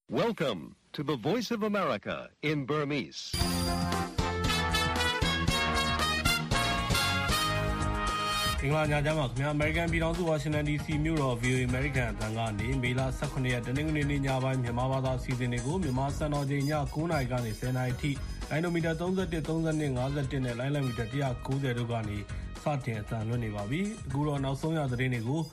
Welcome to the Voice of America in Burmese. မင်္ဂလာညချမ်းပါခင်ဗျာ American ပြည်ထောင်စု Washington DC မြို့တော် VOA American အသံကနေမေလ 18 ရက်တနင်္ဂနွေနေ့ညပိုင်းမြန်မာဘာသာအစီအစဉ်တွေကိုမြန်မာစံတော်ချိန်ည 9:00 နာရီကနေ 10:00 နာရီထိလိုင်းနိုမီတာ 31, 32, 51 နဲ့လိုင်းလံမီတာ 190 တို့ကနေစတင်အသံလွှင့်နေပါပြီ။အခုတော့နောက်ဆုံးရသတင်းတွေကို